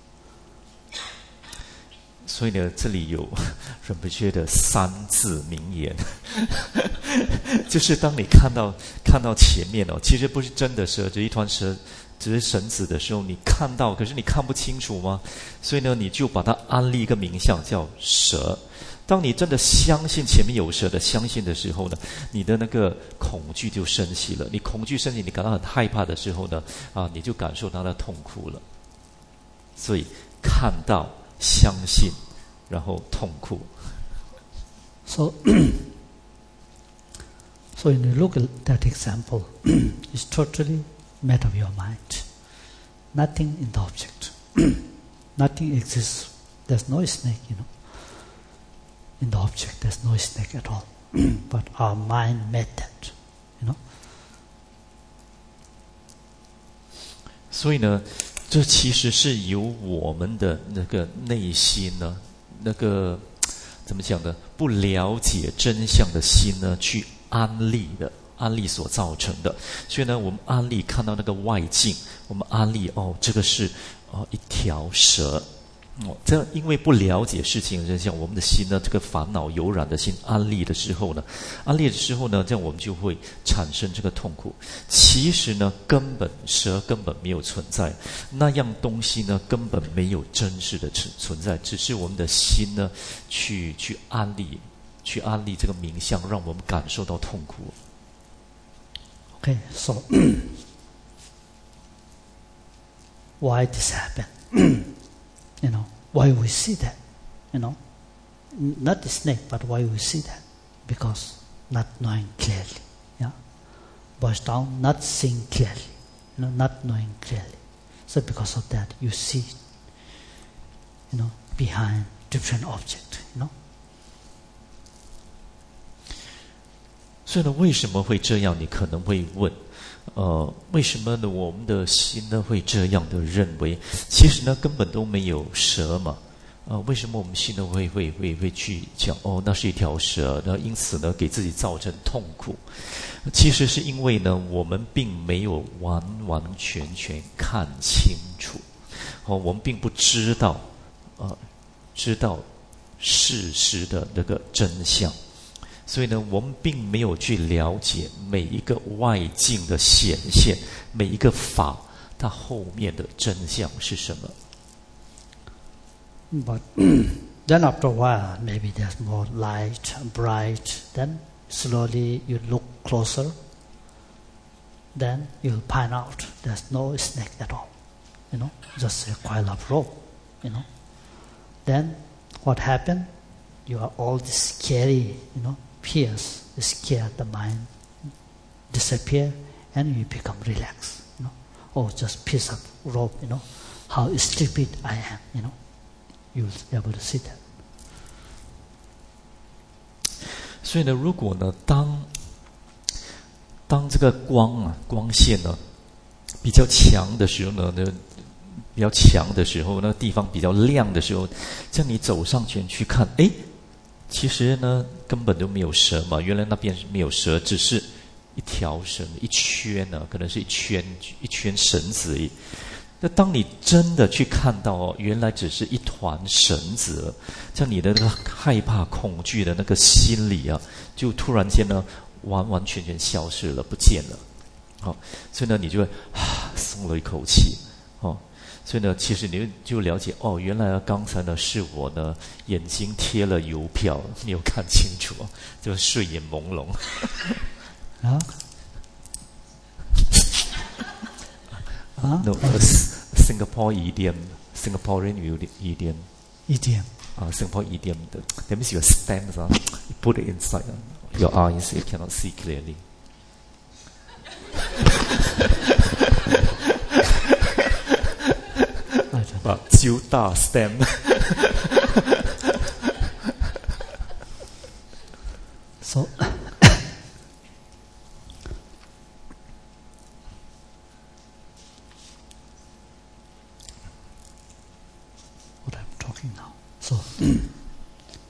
所以呢，这里有忍不觉的三字名言，就是当你看到看到前面哦，其实不是真的蛇，这一团蛇只是绳子的时候，你看到，可是你看不清楚吗？所以呢，你就把它安立一个名相叫蛇。当你真的相信前面有蛇的相信的时候呢，你的那个恐惧就升起了。你恐惧升起，你感到很害怕的时候呢，啊，你就感受到了痛苦了。所以看到、相信，然后痛苦。 So, so when you look at that example, it's totally made of your mind. Nothing in the object. Nothing exists. There's no snake, you know. In the object, there's no snake at all. But our mind made that, you know. 所以呢，这其实是由我们的那个内心呢，那个怎么讲呢？不了解真相的心呢，去安利的，安利所造成的。所以呢，我们安利看到那个外境，我们安利哦，这个是哦一条蛇。哦，这样因为不了解事情的真相，我们的心呢，这个烦恼有染的心安利的时候呢，安利的时候呢，这样我们就会产生这个痛苦。其实呢，根本蛇根本没有存在，那样东西呢，根本没有真实的存存在，只是我们的心呢，去去安利，去安利这个名相，让我们感受到痛苦。 Okay, so why this happened? You know, why we see that? You know, not the snake, but why we see that? Because not knowing clearly. Yeah, boils down, not seeing clearly. You know, not knowing clearly. So because of that, you see, you know, behind different object. You know. 所以呢，为什么会这样？你可能会问。呃，为什么呢？我们的心呢会这样的认为？其实呢，根本都没有蛇嘛。呃，为什么我们心呢会会会会去讲哦，那是一条蛇，然后因此呢给自己造成痛苦？其实是因为呢，我们并没有完完全全看清楚，哦，我们并不知道，呃，知道事实的那个真相。所以呢，我们并没有去了解每一个外境的显现，每一个法它后面的真相是什么。 But then after a while, maybe there's more light, bright. Then slowly you look closer. Then you'll find out there's no snake at all. You know, just a coil of rope. You know. Then what happened? You are all this scary, you know. Fears, scare the mind, disappear, and you become relaxed. You know, oh, just piece of rope. You know, how stupid I am. You know, you'll be able to see that. 所以呢，如果呢，当当这个光啊，光线呢比较强的时候呢，呢比较强的时候，那个地方比较亮的时候，这样你走上前去看，哎。其实呢，根本都没有蛇嘛。原来那边没有蛇，只是一条绳，一圈呢、啊，可能是一圈一圈绳子而已。那当你真的去看到哦，原来只是一团绳子，像你的那个害怕、恐惧的那个心理啊，就突然间呢，完完全全消失了，不见了。好、哦，所以呢，你就会啊松了一口气，哦。所以呢，其实你就了解哦，原来刚才呢是我呢眼睛贴了邮票，没有看清楚，就睡眼朦胧。 啊？啊 ？No, a Singapore idiom, Singaporean idiom. Idiom. Ah, Singapore idiom. That means your stance, ah, you put it inside your eyes, you cannot see clearly. Juta stem. So, what I'm talking now. So,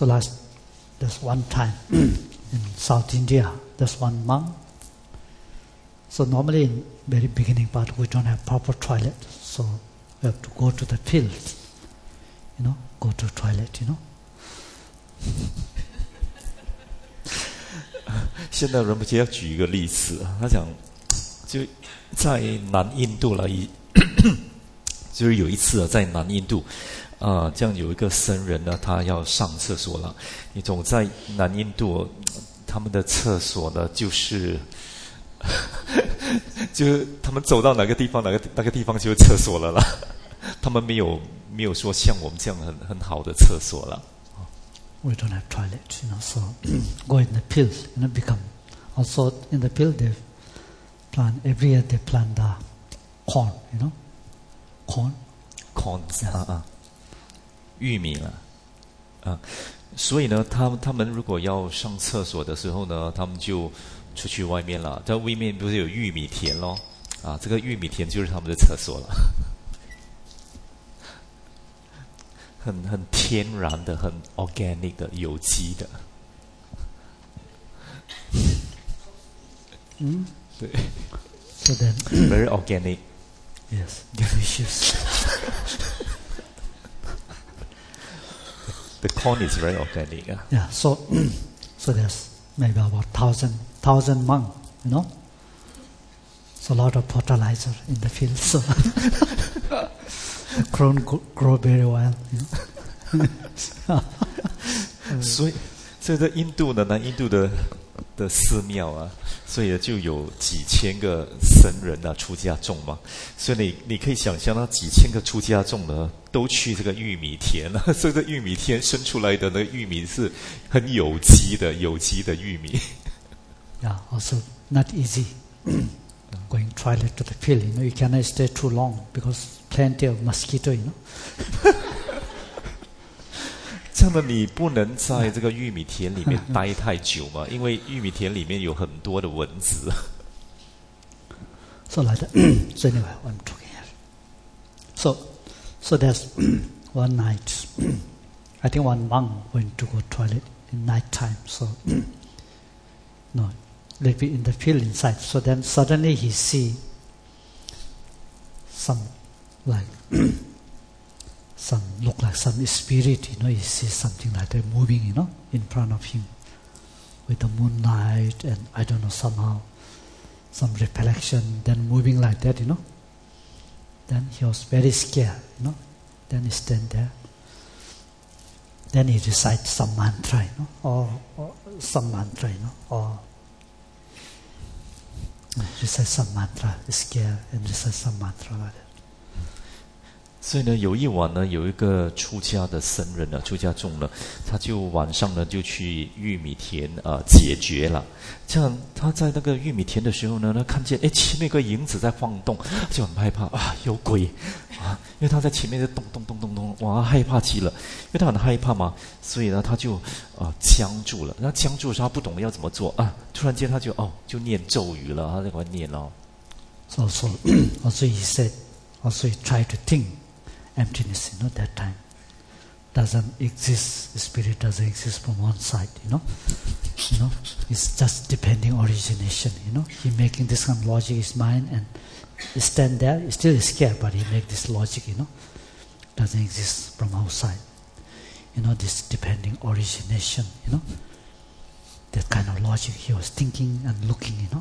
So last, there's one time in South India, there's one monk. So normally in very beginning part, we don't have proper toilet. So we have to go to the fields, you know, go to toilet, you know. 现在仁波切要举一个例子，他讲就在南印度了，就是有一次啊，在南印度，啊、呃，这样有一个僧人呢，他要上厕所了。你总在南印度，他们的厕所呢，就是就是他们走到哪个地方，哪个那个地方就是厕所了啦。他们没有没有说像我们这样很很好的厕所了。 We don't have toilet, you know, so go in the fields, you know, become. Also in the field they plant, every year they plant the corn, you know, corn. corn 啊啊，玉米了，啊，所以呢，他们他们如果要上厕所的时候呢，他们就出去外面了，在外面不是有玉米田咯，啊，这个玉米田就是他们的厕所了。很很天然的，很 organic 的，有机的。 嗯， 对。 So then, very organic. Yes, delicious. The corn is very organic. Yeah. Yeah. So, so there's maybe about thousand thousand monks, you know. So a lot of fertilizer in the field. So. Corn grow very well, you know. 所以，所以在印度呢，南印度的的寺庙啊，所以就有几千个僧人啊，出家众嘛。所以你你可以想象，那几千个出家众呢，都去这个玉米田啊，所以这玉米田生出来的那个玉米是很有机的，有机的玉米。 Yeah, also not easy. Going toilet to the field, you know, you cannot stay too long because plenty of mosquito, you know. 这样的你不能在这个玉米田里面待太久嘛，因为玉米田里面有很多的蚊子。 So like that. So anyway, I'm talking here. So, so there's one night. I think one monk went to go toilet in night time. So, no. Let be in the field inside. So then suddenly he see some like some look like some spirit, you know, he sees something like that moving, you know, in front of him with the moonlight and I don't know, somehow some reflection then moving like that, you know. Then he was very scared, you know. Then he stand there. Then he recite some mantra, you know, or, or some mantra, you know, or recite some mantra, scare and recite some mantra like that. 所以呢，有一晚呢，有一个出家的僧人呢，出家众呢，他就晚上呢就去玉米田啊、呃、解决了。这样他在那个玉米田的时候呢，他看见哎前面有个影子在晃动，就很害怕啊，有鬼啊！因为他在前面在动动动动动，哇，害怕极了。因为他很害怕嘛，所以呢他就啊、呃、僵住了。那僵住的时候他不懂要怎么做啊，突然间他就哦就念咒语了，他在那念了。 So also, also he said, also he tried to think. Emptiness, you know, that time doesn't exist. Spirit doesn't exist from one side, you know. You know, it's just depending origination. You know, he making this kind of logic is mind and he stand there. He still is scared, but he make this logic. You know, doesn't exist from outside. You know, this depending origination. You know, that kind of logic he was thinking and looking. You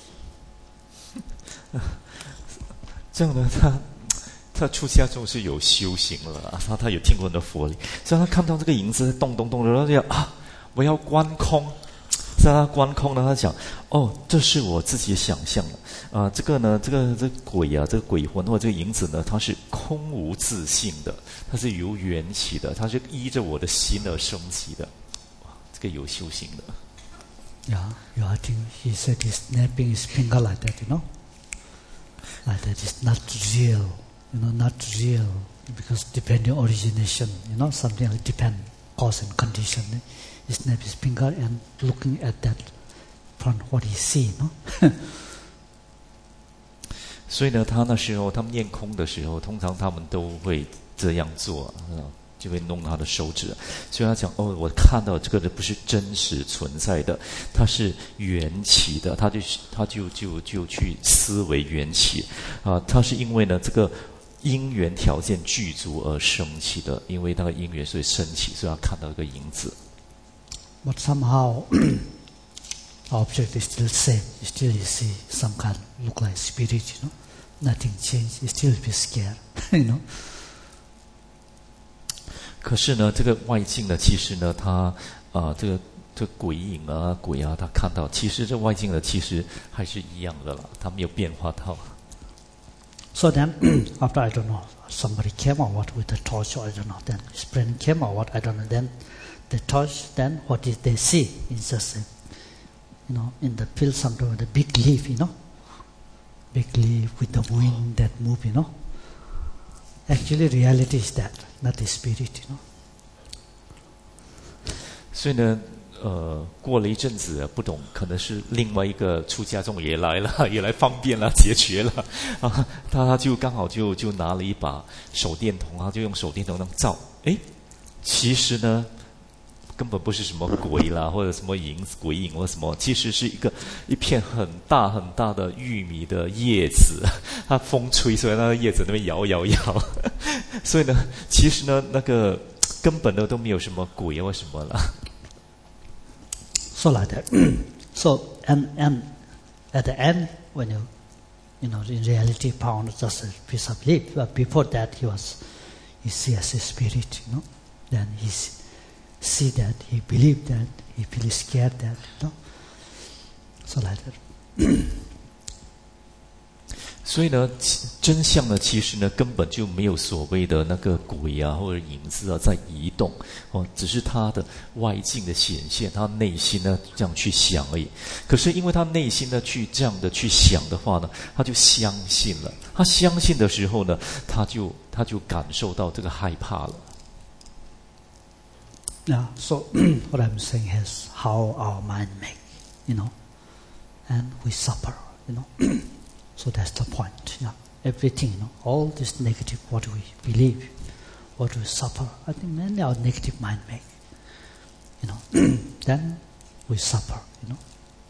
know. 这样呢，他。他出家众是有修行了，他他有听过很多佛理，所以他看到这个影子在动动动的，然后就啊，我要观空。在他观空呢，他想，哦，这是我自己想象的啊、呃，这个呢，这个这个鬼啊，这个鬼魂或者这个影子呢，它是空无自性的，它是由缘起的，它是依着我的心而升起的，哇，这个有修行的。 Yeah, yeah, I think he said he's snapping his finger like that, you know, like that is not real. You know, not real, because depending origination, you know, something like depend, cause and condition. He snapped his finger and looking at that from what he see, no? 所以呢，他那时候他们念空的时候，通常他们都会这样做， 就会弄他的手指。所以他讲哦，我看到这个不是真实存在的，它是缘起的，他就他就就就去思维缘起啊，他是因为呢这个因缘条件具足而升起的，因为那个因缘所以升起，所以他看到一个影子。 But somehow object is still same. Still you see some kind of look like spirit, you know. Nothing changed. You still be scared, you know. 可是呢，这个外境呢，其实呢，它啊、呃，这个这个鬼影啊、鬼啊，他看到，其实这外境呢，其实还是一样的啦，它没有变化到。 So then, after I don't know, somebody came or what with the torch, or I don't know. Then his friend came or what, I don't know. Then the torch. Then what did they see? It's just a, you know, in the field sometimes the big leaf, you know, big leaf with the wind that move, you know. Actually, reality is that, not the spirit, you know. 所以呢，呃，过了一阵子不懂，可能是另外一个出家众也来了，也来方便了，解决了啊。他就刚好就就拿了一把手电筒，他就用手电筒那照，哎，其实呢。根本不是什么鬼啦，或者什么影鬼影或什么，其实是一个一片很大很大的玉米的叶子，它风吹，所以那个叶子那边摇摇摇，所以呢，其实呢，那个根本的都没有什么鬼或什么了。 So like that. So and and at the end, when you you know in reality found just a piece of leaf, but before that he was he see as a spirit, you know. Then he's see that, he believed that, he feels scared that, you know. So like that. 所以呢，真相呢，其实呢，根本就没有所谓的那个鬼啊或者影子啊在移动哦，只是他的外境的显现，他内心呢这样去想而已。可是因为他内心呢去这样的去想的话呢，他就相信了。他相信的时候呢，他就他就感受到这个害怕了。 Yeah, so what I'm saying is how our mind make, you know, and we suffer, you know. So that's the point. Yeah, everything, you know, all this negative, what we believe, what we suffer, I think mainly our negative mind make, you know. Then we suffer, you know.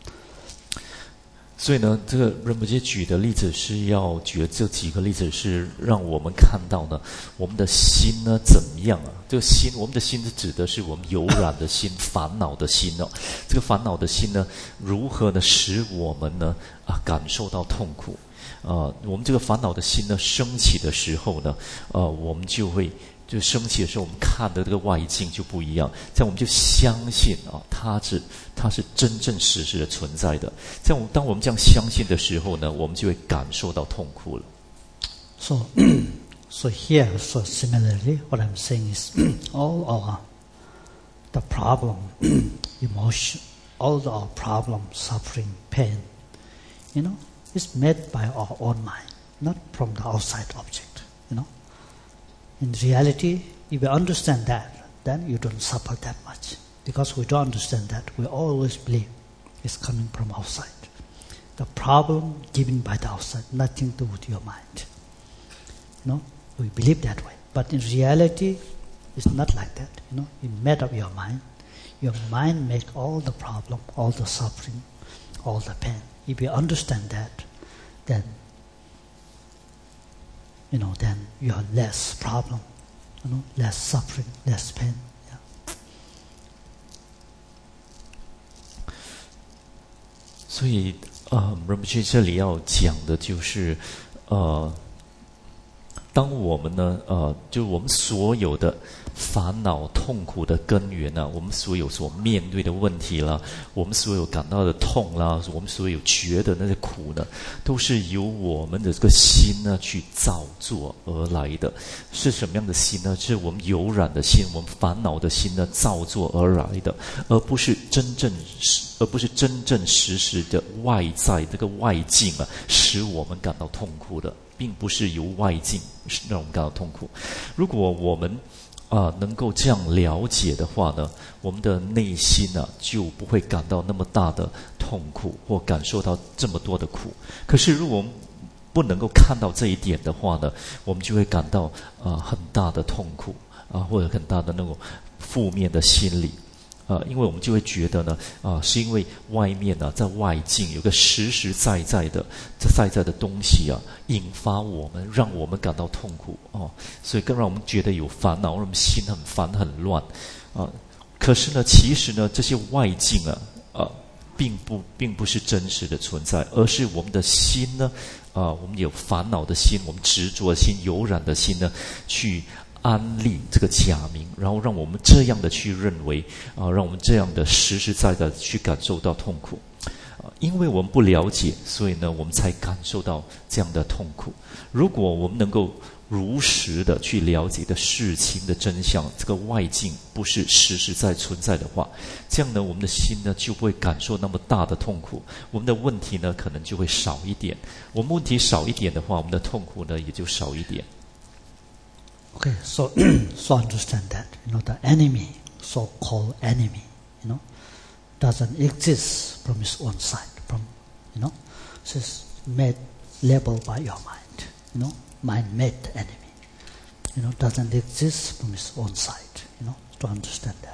所以呢，这个仁波切举的例子是要举的这几个例子是让我们看到呢，我们的心呢怎么样啊？这个心，我们的心是指的是我们有染的心、烦恼的心哦。这个烦恼的心呢，如何呢使我们呢啊感受到痛苦？啊，我们这个烦恼的心呢升起的时候呢，呃，我们就会。就升起的时候，我们看的这个外境就不一样，这样我们就相信啊，它是它是真正实实的存在的。这样，当我们这样相信的时候呢，我们就会感受到痛苦了。 So, so here, so similarly, what I'm saying is, all our the problem, emotion, all our problem, suffering, pain, you know, is made by our own mind, not from the outside object, you know. In reality, if you understand that, then you don't suffer that much. Because we don't understand that, we always believe it's coming from outside. The problem given by the outside, nothing to do with your mind. You know, we believe that way. But in reality, it's not like that. You know, you made up your mind. Your mind makes all the problem, all the suffering, all the pain. If you understand that, then you know, then you have less problem, you know, less suffering, less pain. Yeah. 所以，呃，仁波切这里要讲的就是，呃，当我们呢，呃，就我们所有的烦恼、痛苦的根源呢、啊，我们所有所面对的问题啦，我们所有感到的痛啦，我们所有觉得那些苦呢，都是由我们的这个心呢去造作而来的。是什么样的心呢？是我们有染的心，我们烦恼的心呢造作而来的，而不是真正，而不是真正实实的外在这个外境啊，使我们感到痛苦的，并不是由外境让我们感到痛苦。如果我们啊、呃，能够这样了解的话呢，我们的内心呢、啊、就不会感到那么大的痛苦，或感受到这么多的苦。可是如果我们不能够看到这一点的话呢，我们就会感到啊、呃、很大的痛苦， 啊，或者很大的那种负面的心理。呃，因为我们就会觉得呢，啊、呃，是因为外面呢、啊，在外境有个实实在在的、在在的东西啊，引发我们，让我们感到痛苦哦，所以更让我们觉得有烦恼，让我们心很烦很乱啊、呃。可是呢，其实呢，这些外境啊，啊、呃，并不并不是真实的存在，而是我们的心呢，啊、呃，我们有烦恼的心，我们执着的心、有染的心呢，去安利这个假名，然后让我们这样的去认为啊、呃，让我们这样的实实在在的去感受到痛苦啊、呃，因为我们不了解，所以呢，我们才感受到这样的痛苦。如果我们能够如实的去了解的事情的真相，这个外境不是实实在存在的话，这样呢，我们的心呢就不会感受那么大的痛苦，我们的问题呢可能就会少一点。我们问题少一点的话，我们的痛苦呢也就少一点。 Okay, so so understand that, you know, the enemy, so-called enemy, you know, doesn't exist from its own side. From, you know, it's made labeled by your mind. You know, mind-made enemy. You know, doesn't exist from its own side. You know, to understand that.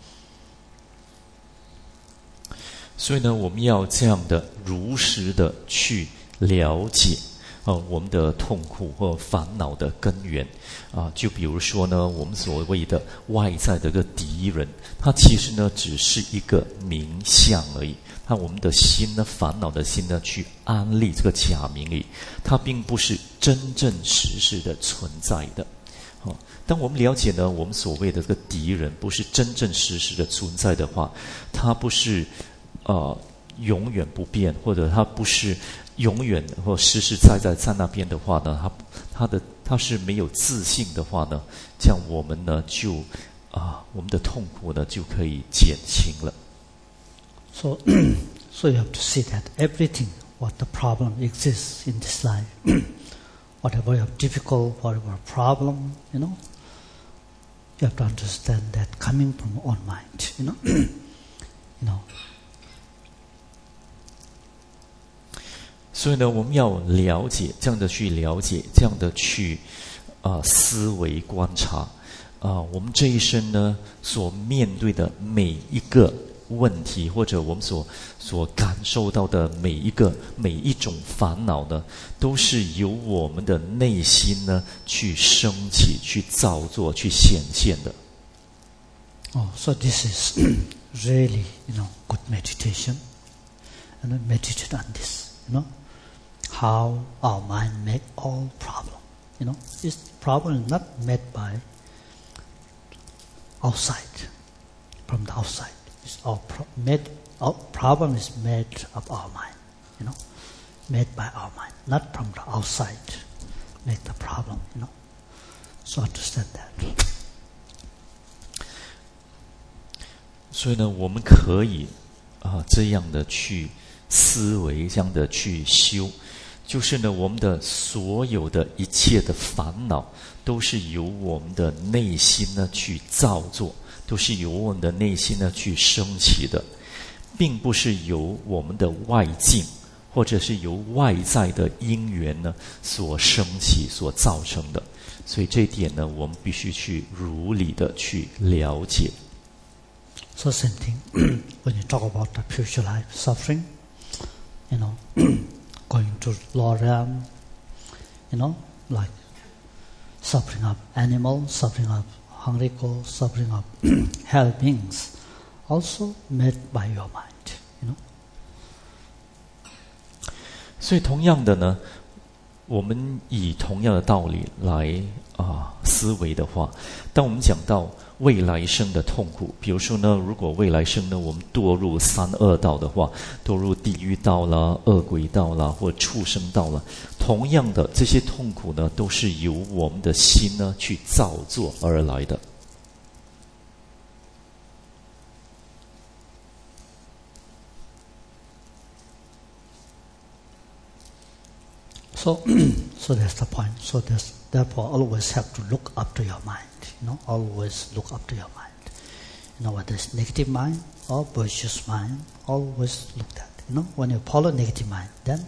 所以呢，我们要这样的如实的去了解。呃，我们的痛苦或烦恼的根源啊、呃，就比如说呢，我们所谓的外在的一个敌人，它其实呢只是一个名相而已。那我们的心呢，烦恼的心呢，去安利这个假名而已，它并不是真正实实的存在的。哦，当我们了解呢，我们所谓的这个敌人不是真正实实的存在的话，它不是呃永远不变，或者它不是永远或实实在在在那边的话呢，他他的他是没有自信的话呢，这样我们呢就啊，我们的痛苦呢就可以减轻了。 So, so you have to see that everything, what the problem exists in this life, whatever you have difficult, whatever problem, you know, you have to understand that coming from own mind, you know, you know. 所以呢，我们要了解，这样的去了解，这样的去啊、呃、思维观察啊、呃，我们这一生呢所面对的每一个问题，或者我们所所感受到的每一个每一种烦恼呢，都是由我们的内心呢去升起、去造作、去显现的。 Oh, so this is really, you know, good meditation, and I meditate on this, you know.How our mind make all problem, you know. This problem is not made by outside, from the outside. It's our pro- made. Our problem is made of our mind, you know, made by our mind, not from the outside. Make the problem, you know. So understand that. 所以呢，我们可以啊、呃、这样的去思维，这样的去修。就是呢，我们的所有的一切的烦恼，都是由我们的内心呢去造作，都是由我们的内心呢去升起的，并不是由我们的外境，或者是由外在的因缘呢所升起、所造成的。所以这一点呢，我们必须去如理的去了解。 So same thing when you talk about the future life suffering, you know, going to lower realm, you know, like suffering of animals, suffering of hungry ghosts, suffering of hell beings, also made by your mind, you know. 所以同样的呢，我们以同样的道理来啊、呃、思维的话，当我们讲到未来生的痛苦，比如说呢，如果未来生呢，我们堕入三恶道的话，堕入地狱道啦、恶鬼道啦，或畜生道啦，同样的这些痛苦呢，都是由我们的心呢去造作而来的。 So, so that's the point. So that's, therefore, always have to look up to your mind. You know, always look up to your mind. You know, whether it's negative mind or virtuous mind, always look at. You know, when you follow negative mind, then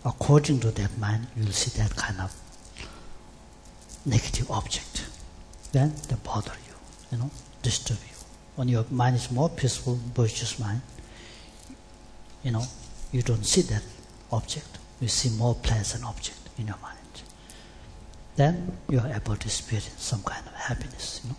according to that mind, you'll see that kind of negative object. then they bother you, you know, disturb you. When your mind is more peaceful, virtuous mind, you know, you don't see that object. You see more pleasant object in your mind. Then you are able to experience some kind of happiness, you know.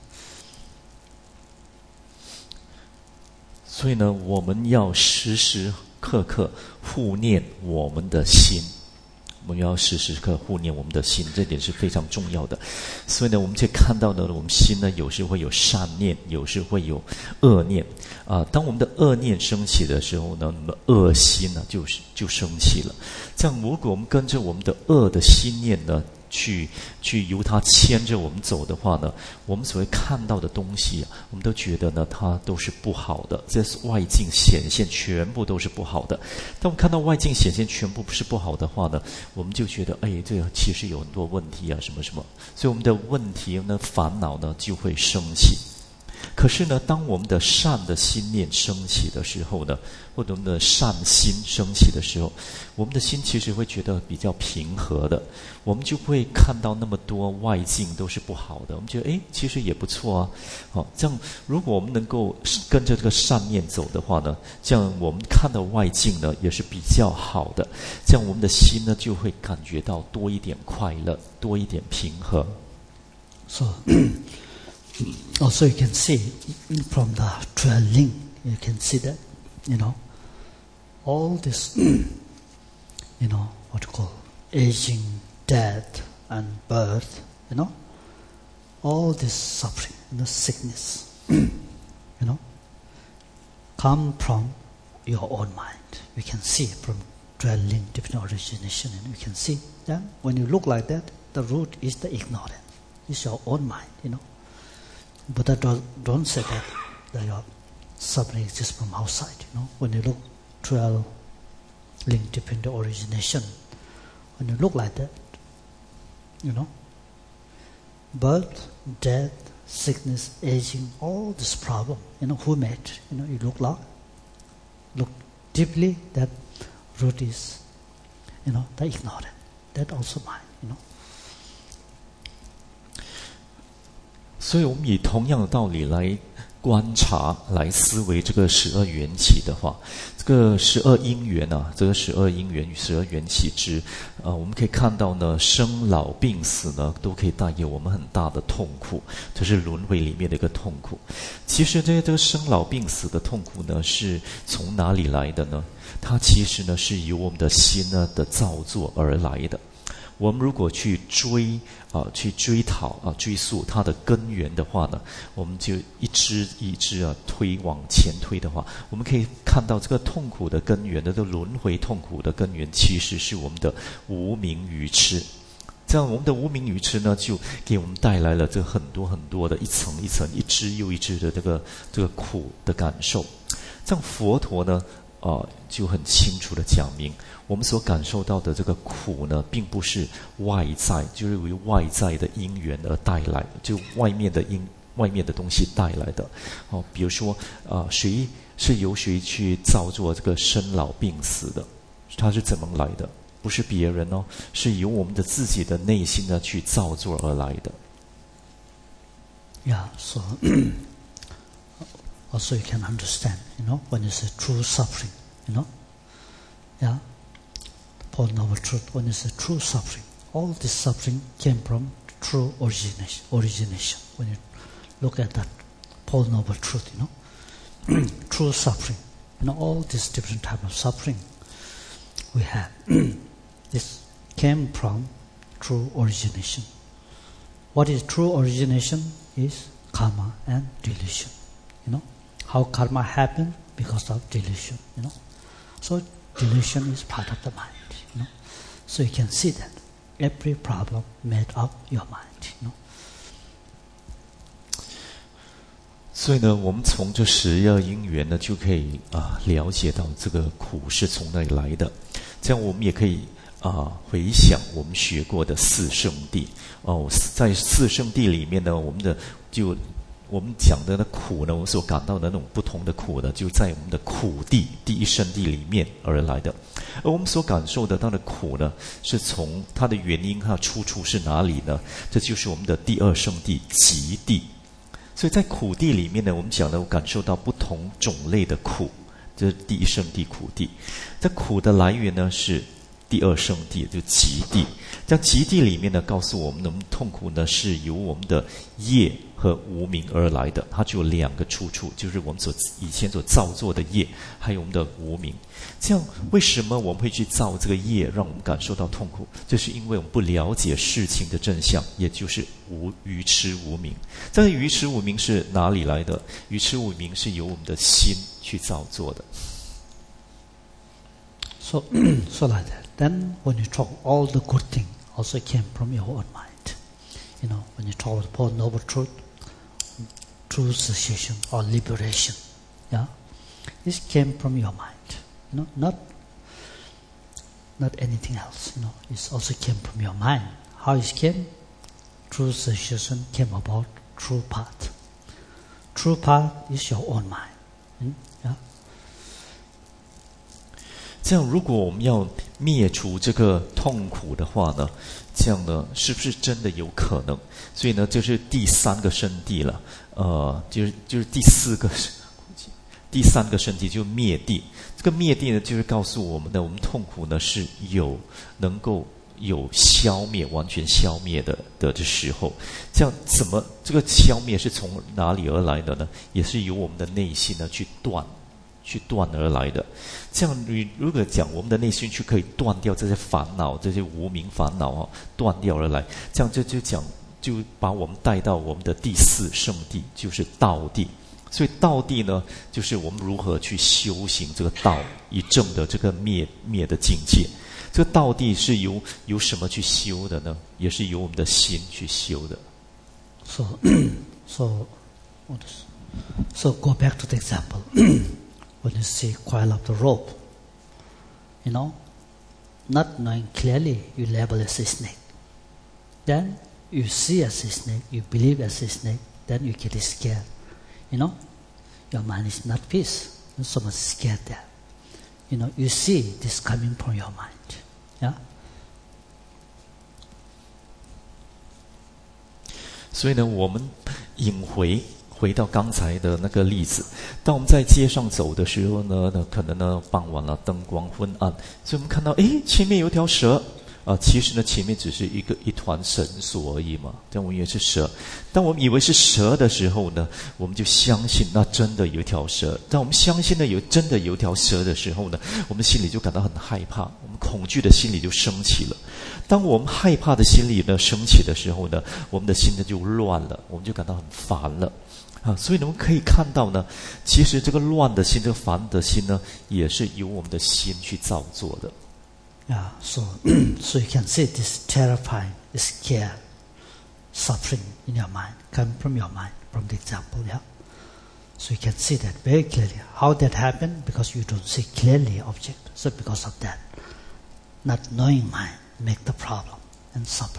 所以呢，我们要时时刻刻护念我们的心。我们要时时刻护念我们的心，这点是非常重要的。所以呢，我们可以看到呢，我们心呢，有时会有善念，有时会有恶念啊、呃。当我们的恶念升起的时候呢，我们的恶心呢，就是就升起了。这样，如果我们跟着我们的恶的心念呢，去去由它牵着我们走的话呢，我们所谓看到的东西啊，我们都觉得呢，它都是不好的。这是外境显现，全部都是不好的。当我们看到外境显现全部是不好的话呢，我们就觉得，哎，这个其实有很多问题啊，什么什么。所以我们的问题呢，烦恼呢，就会升起。可是呢，当我们的善的心念升起的时候呢，或者我们的善心升起的时候，我们的心其实会觉得比较平和的，我们就不会看到那么多外境都是不好的，我们觉得诶其实也不错啊。好，这样如果我们能够跟着这个善念走的话呢，这样我们看到外境呢也是比较好的，这样我们的心呢就会感觉到多一点快乐，多一点平和。 So also you can see from the twelve link, you can see that, you know, all this, you know, what you call aging, death, and birth, you know, all this suffering, you know, sickness, you know, come from your own mind. You can see from twelve link, different origination, and you can see that when you look like that, the root is the ignorance. It's your own mind, you know. Buddha don't, don't say that, that your suffering exists from outside, you know. When you look twelve link different origination, when you look like that, you know, birth, death, sickness, aging, all this problem, you know, who made? You know, you look like, look deeply, that root is, you know, the ignorant. That also mind, you know. 所以我们以同样的道理来观察、来思维这个十二缘起的话，这个十二因缘啊，这个十二因缘与十二缘起之，呃，我们可以看到呢，生老病死呢，都可以带给我们很大的痛苦，这是轮回里面的一个痛苦。其实这这个生老病死的痛苦呢，是从哪里来的呢？它其实呢，是由我们的心呢的造作而来的。我们如果去追啊、呃，去追讨啊、呃，追溯它的根源的话呢，我们就一支一支啊推往前推的话，我们可以看到这个痛苦的根源的这个轮回痛苦的根源，其实是我们的无明愚痴。这样我们的无明愚痴呢，就给我们带来了这很多很多的一层一层、一支又一支的这个这个苦的感受。这样佛陀呢，呃，就很清楚的讲明。我们所感受到的这个苦呢，并不是外在，就是由外在的因缘而带来的，就外面的因、外面的东西带来的。哦，比如说，啊、呃，谁是由谁去造作这个生老病死的？它是怎么来的？不是别人哦，是由我们的自己的内心呢去造作而来的。 Yeah, so also you can understand, you know, when you say true suffering, you know, yeah. Paul Noble Truth, when you say true suffering, all this suffering came from true origination. Origination. When you look at that Paul Noble Truth, you know, true suffering, you know, all these different type of suffering we have, this came from true origination. What is true origination? Is karma and delusion. You know, how karma happened? Because of delusion. You know, so delusion is part of the mind. You know? So you can see that every problem made up your mind, you know. 所以呢，我们从这十二因缘呢，就可以啊、呃、了解到这个苦是从哪里来的。这样我们也可以啊、呃、回想我们学过的四圣谛哦，在四圣谛里面呢，我们的就我我们讲的那苦呢，我们所感到的那种不同的苦呢，就在我们的苦地第一圣地里面而来的。而我们所感受得到的苦呢，是从它的原因它出处是哪里呢？这就是我们的第二圣地极地。所以在苦地里面呢，我们讲呢，我感受到不同种类的苦，这是第一圣地苦地。这苦的来源呢是第二圣地，就极地。在极地里面呢，告诉我们的我们痛苦呢是由我们的业和无明而来的，它只有两个出处，就是我们所以前所造作的业，还有我们的无明。这样为什么我们会去造这个业，让我们感受到痛苦？就是因为我们不了解事情的真相，也就是无愚痴无明。这个愚痴无明是哪里来的？愚痴无明是由我们的心去造作的。 So, so like that. Then when you talk all the good thing also came from your own mind. You know, when you talk about Four Noble Truth, true cessation or liberation, yeah, this came from your mind. You know, not not anything else. You know, it also came from your mind. How it came? True cessation came about true path. True path is your own mind. Hmm? Yeah. 这样，如果我们要灭除这个痛苦的话呢，这样呢，是不是真的有可能？所以呢，就是第三个圣地了，呃，就是就是第四个，第三个圣地就是灭地。这个灭地呢，就是告诉我们的，我们痛苦呢是有能够有消灭、完全消灭的的这时候。这样怎么这个消灭是从哪里而来的呢？也是由我们的内心呢去断。去断而来的。这样你如果讲我们的内心去可以断掉这些烦恼，这些无明烦恼啊，断掉而来，这样就就讲就把我们带到我们的第四圣地，就是道地。所以道地呢，就是我们如何去修行这个道，以证的这个灭灭的境界。这个道地是由由什么去修的呢？也是由我们的心去修的。 So, so, what is, so go back to the example. When you see coil of the rope, you know, not knowing clearly, you label as a snake. Then you see as a snake, you believe as a snake, then you get scared. You know, your mind is not peace. You're so much scared there. You know, you see this coming from your mind. Yeah? 所以呢，我们引回回到刚才的那个例子，当我们在街上走的时候呢，可能呢傍晚了，灯光昏暗，所以我们看到，诶，前面有条蛇啊，其实呢前面只是一个一团绳索而已嘛，但我们以为是蛇。当我们以为是蛇的时候呢，我们就相信那真的有一条蛇。当我们相信呢有真的有一条蛇的时候呢，我们心里就感到很害怕，我们恐惧的心理就升起了。当我们害怕的心理呢升起的时候呢，我们的心呢就乱了，我们就感到很烦了。啊，所以我们可以看到呢，其实这个乱的心，这个烦的心呢，也是由我们的心去造作的。 Yeah, so so you can see this terrifying, this scare, suffering in your mind, come from your mind, from the example, yeah. So you can see that very clearly. How that happened? Because you don't see clearly object. So because of that, not knowing mind make the problem and suffer.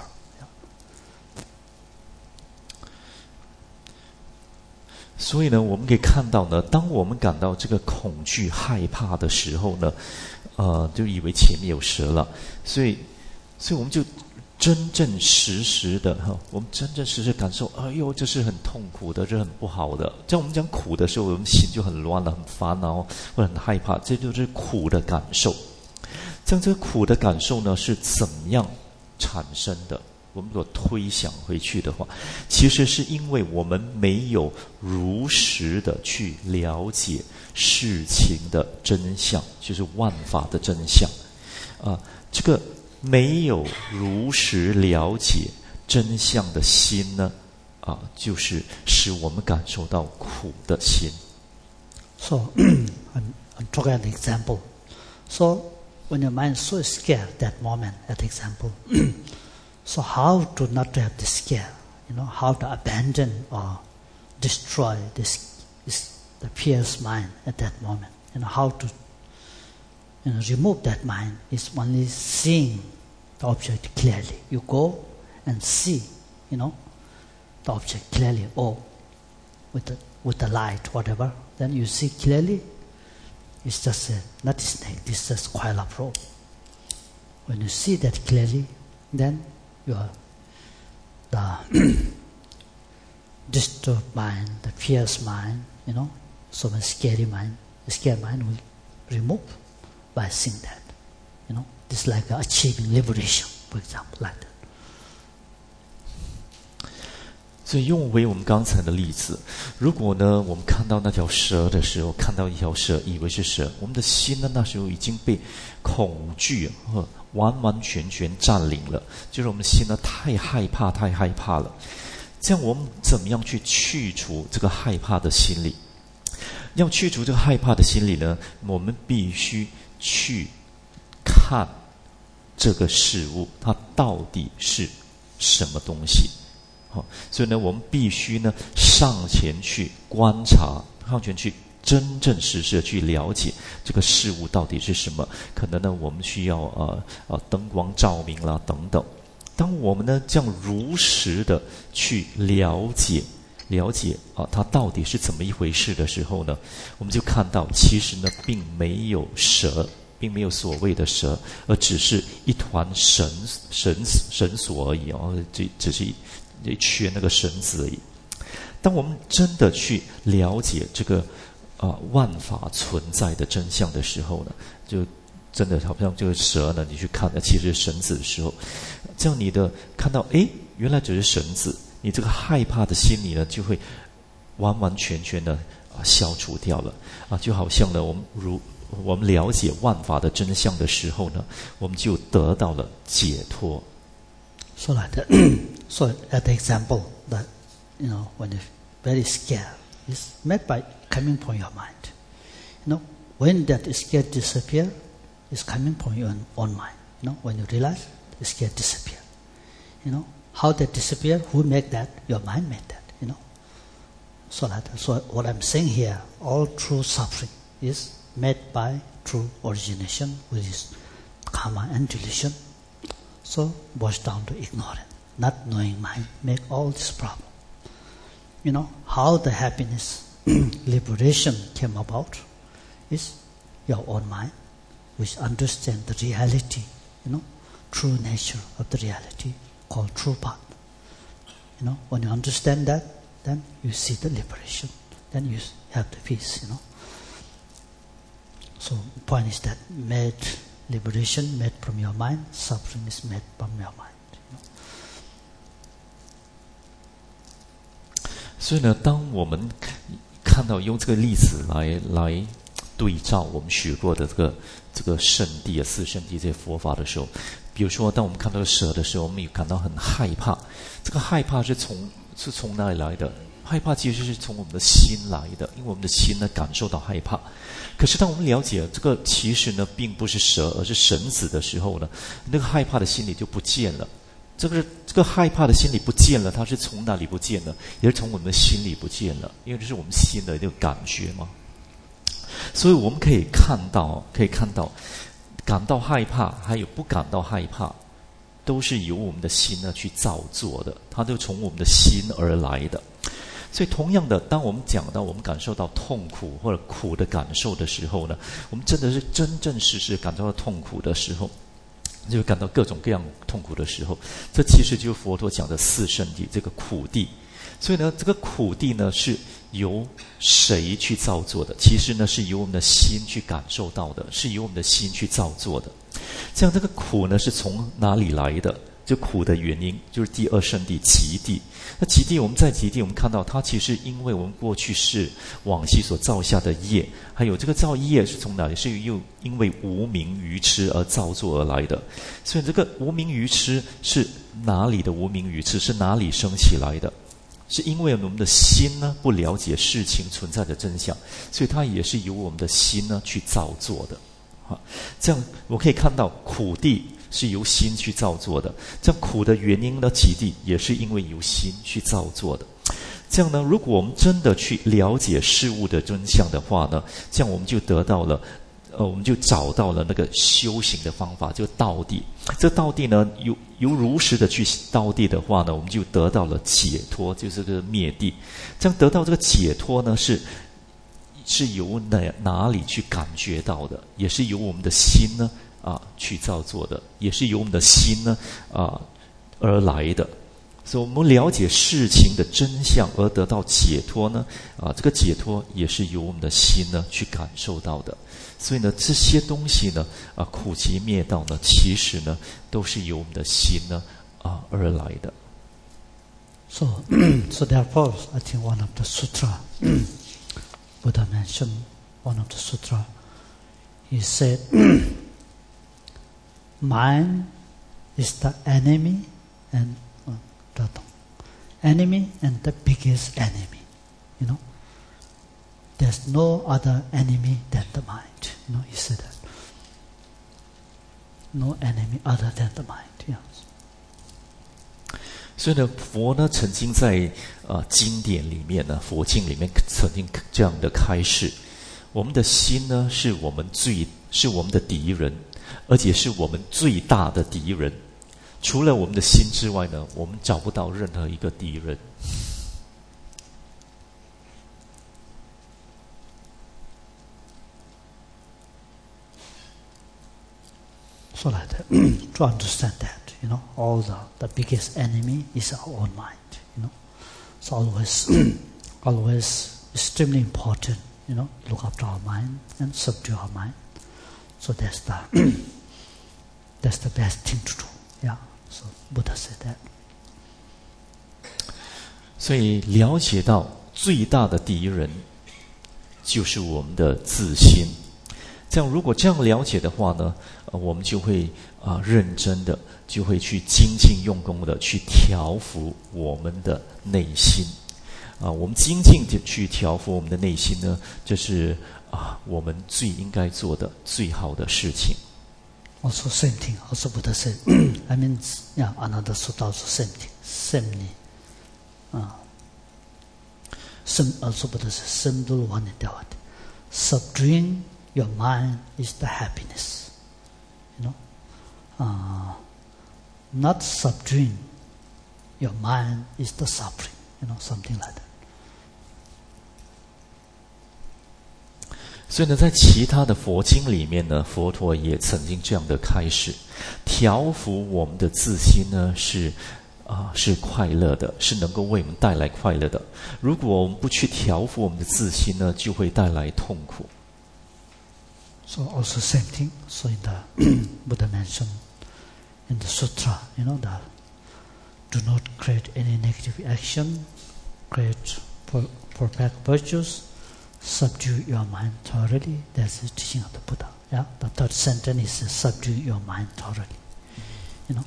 所以呢，我们可以看到呢，当我们感到这个恐惧、害怕的时候呢，呃，就以为前面有蛇了，所以，所以我们就真正实实的哈，我们真正实实感受，哎呦，这是很痛苦的，这很不好的。在我们讲苦的时候，我们心就很乱了，很烦恼，或者很害怕，这就是苦的感受。像这个苦的感受呢，是怎么样产生的？我们如果推想回去的话，其实是因为我们没有如实的去了解事情的真相，就是万法的真相。啊，这个没有如实了解真相的心呢，啊，就是使我们感受到苦的心。 So, I'm, I'm talking an example. So, when your mind is so scared at that moment, at example, so how to not to have this scare? You know, how to abandon or destroy this, this the fierce mind at that moment? You know, how to you know, remove that mind is only seeing the object clearly. You go and see, you know, the object clearly. Oh, with the, with the light, whatever, then you see clearly, it's just a, not a snake, it's just coil of rope. When you see that clearly, then your the disturbed mind, the fierce mind, you know, so much scary mind, the scary mind will remove by seeing that. You know, it's like achieving liberation, for example, like that. 所以用回我们刚才的例子，如果呢我们看到那条蛇的时候，看到一条蛇以为是蛇，我们的心呢那时候已经被恐惧和完完全全占领了，就是我们的心呢太害怕太害怕了。这样我们怎么样去去除这个害怕的心理？要去除这个害怕的心理呢，我们必须去看这个事物它到底是什么东西。所以呢我们必须呢上前去观察，上前去真正实实的去了解这个事物到底是什么。可能呢我们需要呃呃灯光照明啦等等。当我们呢这样如实的去了解了解啊它到底是怎么一回事的时候呢，我们就看到其实呢并没有蛇，并没有所谓的蛇，而只是一团绳绳绳索而已哦，这只是一圈那个绳子而已。当我们真的去了解这个啊、呃、万法存在的真相的时候呢，就真的好像这个蛇呢，你去看它其实是绳子的时候，这样你的看到诶原来只是绳子，你这个害怕的心理呢就会完完全全的啊消除掉了啊，就好像呢我们如我们了解万法的真相的时候呢，我们就得到了解脱。 So like that. So at the example that, you know, when you're very scared, it's made by coming from your mind. You know, when that scare disappear, it's coming from your own mind. You know, when you realize the scare disappear. You know, how that disappear, who make that? Your mind made that, you know. So like that. So what I'm saying here, all true suffering is made by true origination, which is karma and delusion. So boils down to ignorance, not knowing mind, make all this problem. You know, how the happiness, liberation came about is your own mind, which understand the reality, you know, true nature of the reality called true path. You know, when you understand that, then you see the liberation, then you have the peace, you know. So the point is that made liberation made from your mind, suffering is made from your mind. You know? 所以呢，当我们看到用这个例子来来对照我们学过的这个这个圣地啊、四圣地这些佛法的时候，比如说当我们看到蛇的时候，我们也感到很害怕。这个害怕是从是从哪里来的？害怕其实是从我们的心来的，因为我们的心呢感受到害怕。可是当我们了解这个其实呢并不是蛇，而是绳子的时候呢，那个害怕的心理就不见了。这个这个害怕的心理不见了，它是从哪里不见了？也是从我们的心里不见了，因为这是我们心的一个感觉嘛。所以我们可以看到，可以看到，感到害怕还有不感到害怕，都是由我们的心呢去造作的，它都从我们的心而来的。所以同样的，当我们讲到我们感受到痛苦或者苦的感受的时候呢，我们真的是真正实实感受到痛苦的时候，就感到各种各样痛苦的时候，这其实就是佛陀讲的四圣地，这个苦地。所以呢，这个苦地呢是由谁去造作的？其实呢是由我们的心去感受到的，是由我们的心去造作的。这样这个苦呢是从哪里来的？就苦的原因就是第二圣地极地。那极地我们在极地我们看到它其实因为我们过去是往昔所造下的业，还有这个造业是从哪里？是又因为无明愚痴而造作而来的。所以这个无明愚痴是哪里的无明愚痴？是哪里生起来的？是因为我们的心呢不了解事情存在的真相，所以它也是由我们的心呢去造作的。好，这样我可以看到苦地是由心去造作的，这样苦的原因呢极地也是因为由心去造作的。这样呢，如果我们真的去了解事物的真相的话呢，这样我们就得到了呃，我们就找到了那个修行的方法，就道地。这道地呢，由由如实的去道地的话呢，我们就得到了解脱，就是这个灭地。这样得到这个解脱呢，是是由哪哪里去感觉到的？也是由我们的心呢啊去造作的，也是由我们的心呢啊而来的。所以我们了解事情的真相而得到解脱呢，啊，这个解脱也是由我们的心呢去感受到的。所以呢，这些东西呢，啊，苦集灭道呢，其实呢，都是由我们的心呢，啊而来的。 So, so therefore, I think one of the sutra, Buddha mentioned one of the sutra. He said, "Mind is the enemy and." The enemy and the biggest enemy, you know. There's no other enemy than the mind. You know, he said that. No enemy other than the mind. Yes. 所以呢，佛呢曾经在呃经典里面呢，佛经里面曾经这样的开示：我们的心呢，是我们最是我们的敌人，而且是我们最大的敌人。除了我们的心之外呢，我们找不到任何一个敌人。 So like that, to understand that, you know, all the, the biggest enemy is our own mind, you know. So always, always extremely important, you know, look after our mind and subdue our mind. So that's the, that's the best thing to do, yeah. So Buddha said that. 所以了解到最大的敌人就是我们的自心。这样如果这样了解的话呢，呃、我们就会啊、呃、认真的，就会去精进用功的去调伏我们的内心。啊、呃，我们精进的去调伏我们的内心呢，这是啊、呃、我们最应该做的最好的事情。 Also same thing. Also Buddha said, I mean, yeah, another sutta also same thing. Same uh, sim, also Buddha says, Simdul Vanidavati. Subduing your mind is the happiness. You know? Uh, not subduing your mind is the suffering. You know, something like that. 所以呢，在其他的佛经里面呢，佛陀也曾经这样的开示：调伏我们的自心呢，是啊、呃、是快乐的，是能够为我们带来快乐的。如果我们不去调伏我们的自心呢，就会带来痛苦。 So also same thing. So in the Buddha mentioned in the sutra, you know, that do not create any negative action, create perfect virtues. Subdue your mind thoroughly. That's the teaching of the Buddha. Yeah, the third sentence is subdue your mind thoroughly. You know.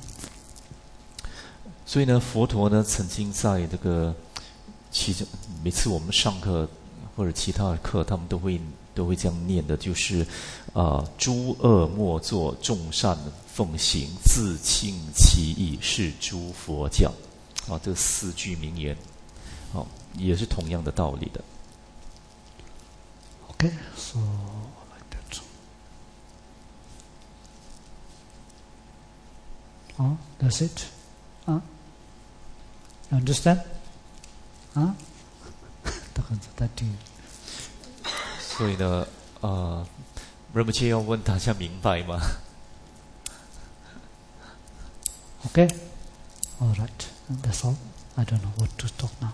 所以呢，佛陀呢曾经在这个其中每次我们上课或者其他的课，他们都会都会这样念的，就是啊、呃，诸恶莫作，众善奉行，自净其意，是诸佛教。啊，这四句名言，哦，也是同样的道理的。 Okay, so like that. Oh, that's it. Huh? You understand? Huh? 所以呢，呃，仁波切要问大家明白吗 Okay, all right. That's all. I don't know what to talk now.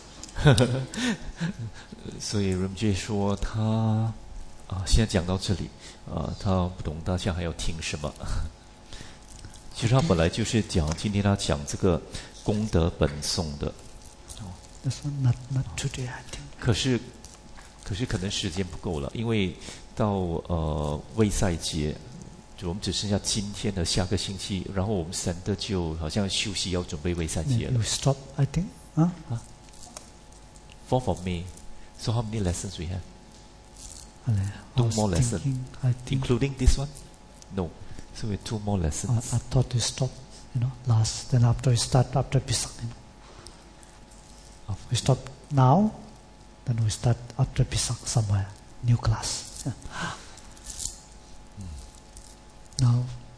所以仁波切说他啊、呃，现在讲到这里，啊、呃，他不懂大家还要听什么。其实他本来就是讲，今天他讲这个功德本颂的。 This one not not today, I think. 可是，可是可能时间不够了，因为到呃卫赛节，就我们只剩下今天的下个星期，然后我们三的就好像休息，要准备卫赛节了。 We stop, I think. Huh? Huh? fourth of May. So how many lessons we have? Two more lessons, including this one. No. So we have two more lessons. I, I thought we stop, you know, last. Then after we start after Pisang, you know. We stop now, then we start after Pisang somewhere, new class. Yeah.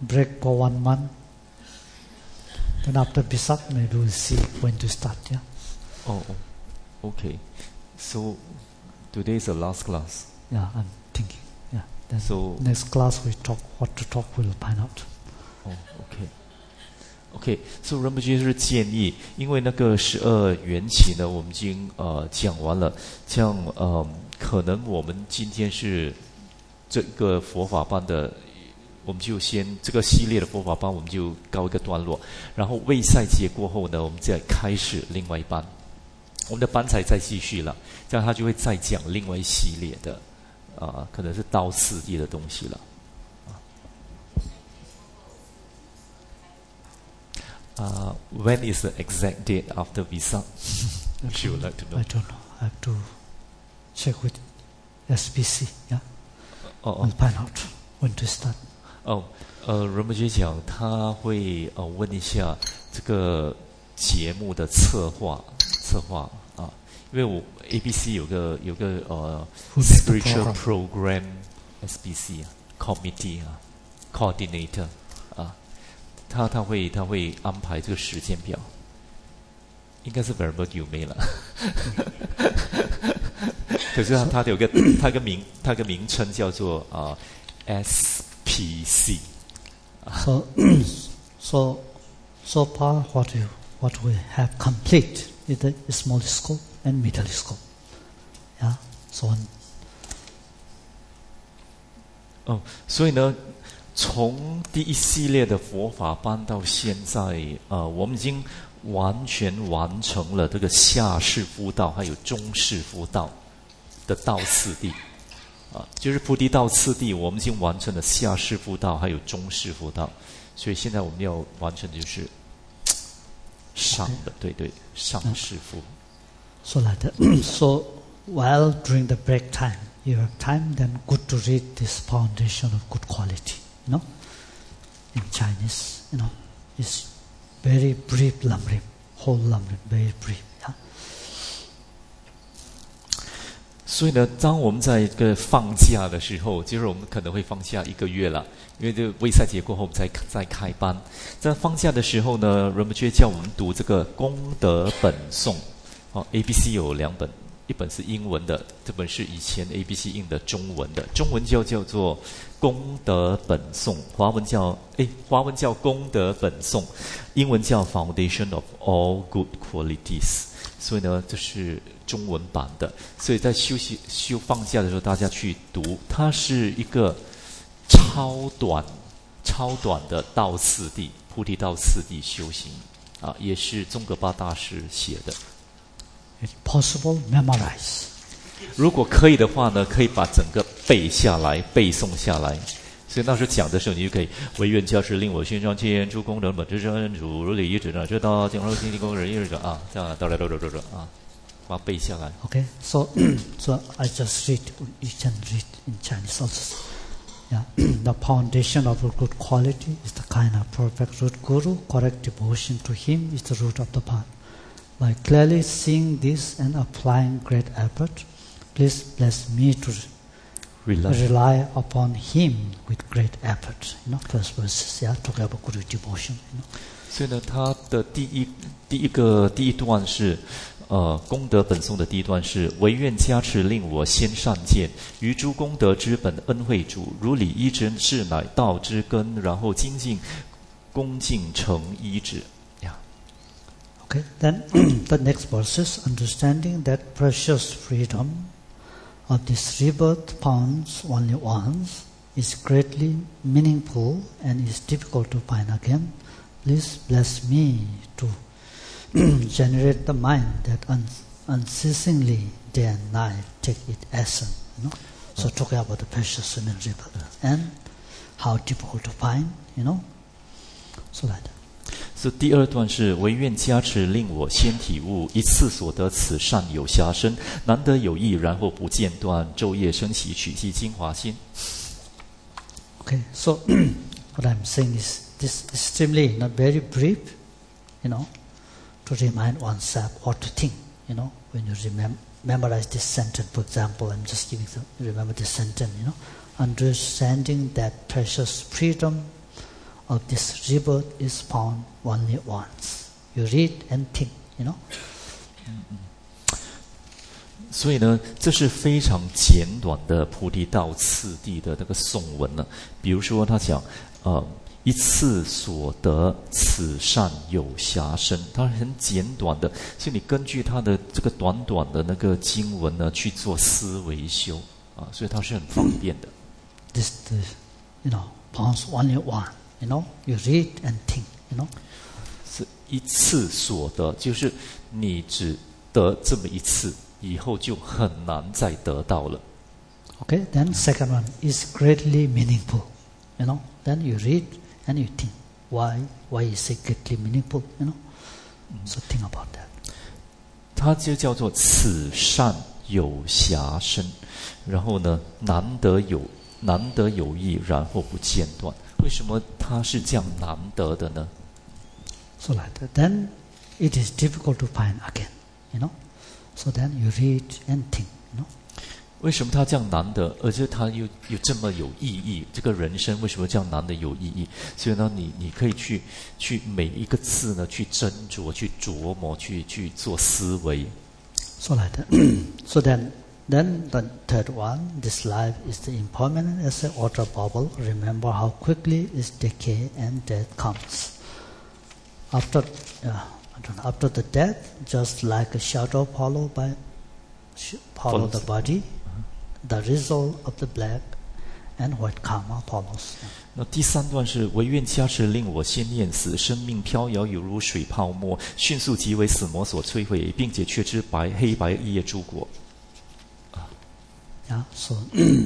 break for one month. Then after Vesak, maybe we'll see when to start. Yeah. Oh, okay. So today is the last class. Yeah, I'm thinking. Yeah. Then So next class we talk what to talk. We'll find out. 哦 ，OK，OK，、okay. okay, so 仁波切是建议，因为那个十二缘起呢，我们已经呃讲完了，这样呃，可能我们今天是这个佛法班的，我们就先这个系列的佛法班，我们就告一个段落，然后未赛节过后呢，我们再开始另外一班，我们的班才再继续了，这样他就会再讲另外一系列的，啊、呃，可能是道次第的东西了。Uh, when is the exact date after Vesak? She would like to know. I don't know. I have to check with S B C. Yeah. Oh, We'll find out when to start. 哦，呃，仁波切讲他会呃问一下这个节目的策划策划啊，因为我 A B C 有个有个呃 Who made the spiritual program? program S B C 啊 committee 啊 coordinator 啊。他他会他会安排这个时间表，应该是 Verbal 有没了，可是他他有个他个名他个名称叫做啊、呃、S P C。 So, so, so far what you what we have complete is the small scope and middle scope. Yeah. So on. 哦，所以呢。从第一系列的佛法班到现在，呃，我们已经完全完成了这个下士夫道还有中士夫道的道次第，啊，就是菩提道次第，我们已经完成了下士夫道还有中士夫道，所以现在我们要完成的就是上的，对对，上士夫。 So like that. So while during the break time, you have time, then good to read this foundation of good quality. You know, in Chinese, you know, it's very brief lamrim, whole lamrim, very brief. Yeah. 所以呢，当我们在一个放假的时候，就是我们可能会放假一个月了，因为这个卫赛节过后，我们再再开班。在放假的时候呢，仁波切叫我们读这个功德本颂。哦 ，A B C 有两本，一本是英文的，这本是以前 A B C 印的中文的，中文就叫做功德本颂，华文叫诶，华文叫功德本颂，英文叫 Foundation of All Good Qualities。所以呢，这是中文版的。所以在休息休放假的时候，大家去读，它是一个超短、超短的道次第，菩提道次第修行啊，也是宗喀巴大师写的。 If possible, memorize. 如果可以的话呢，可以把整个背下来，背诵下来。所以那时候讲的时候，你就可以唯愿加持令我心上见诸功德本知真主如理一指呢，知道讲说天地功人一者啊，这样到来到来到来啊，把它背下来。 Okay, so so I just read. You can read in Chinese also. Yeah, the foundation of a good quality is the kind of perfect root guru. Correct devotion to him is the root of the path. By clearly seeing this and applying great effort, please bless me to Rely. rely upon him with great effort. You know, first verses, yeah, talk about guru devotion. You know. 所以呢，他的第一第一个第一段是，呃，功德本颂的第一段是唯愿加持令我先善见，于诸功德之本恩惠主，如理依真是乃道之根，然后精进恭敬诚依止。 Okay, then the next verses, understanding that precious freedom of this rebirth found only once is greatly meaningful and is difficult to find again. Please bless me to generate the mind that un- unceasingly day and night take its essence. You know, so talking about the precious human rebirth and how difficult to find. You know, so like that. 所以第二段是唯愿加持令我先体悟，一次所得此善有暇身，难得有益，然后不间断，昼夜升起，取其精华心。 Okay, so what I'm saying is this extremely not very brief, you know, to remind oneself what to think, you know, when you remem- memorize this sentence, for example, I'm just giving some, remember this sentence, you know, understanding that precious freedom of this rebirth is found only once. You read and think, you know. 所以呢，这是非常简短的菩提道次第的那个颂文呢。比如说，他讲，呃，一次所得此善有暇身，它很简短的，所以你根据它的这个短短的那个经文呢去做思维修啊，所以它是很方便的。 This, this you know, counts only one. You know, you read and think. You know. 是一次所得，就是你只得这么一次。以后就很难再得到了。 Okay, then second one is greatly meaningful. You know, then you read and you think, why, why is it greatly meaningful? You know, so think about that. 它就叫做此善有暇身，然后呢，难得有难得有益，然后不间断。为什么它是这样难得的呢？ So like that, then it is difficult to find again. You know. So then you read and think, you know. 为什么它这样难得，而且它又有这么有意义？这个人生为什么这样难得有意义？所以呢，你你可以去去每一个字呢，去斟酌、去琢磨、去去做思维。 So like that. So then, then the third one, this life is the impermanent as an water bubble. Remember how quickly its decay and death comes. After. Uh, After the death, just like a shadow follow by follow the body, the result of the black and white karma follows. 那第三段是唯愿加持令我先念死，生命飘摇有如水泡沫，迅速即为死魔所摧毁，并且却知白黑白一叶诸果。 Yeah, so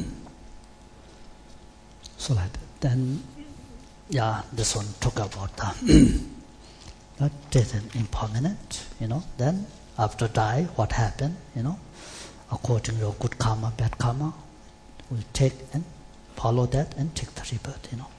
so like that. Then, yeah, this one talk about the. Not death and impermanent, you know. Then after die, what happened, you know? According to good karma, bad karma, we take and follow that and take the rebirth, you know.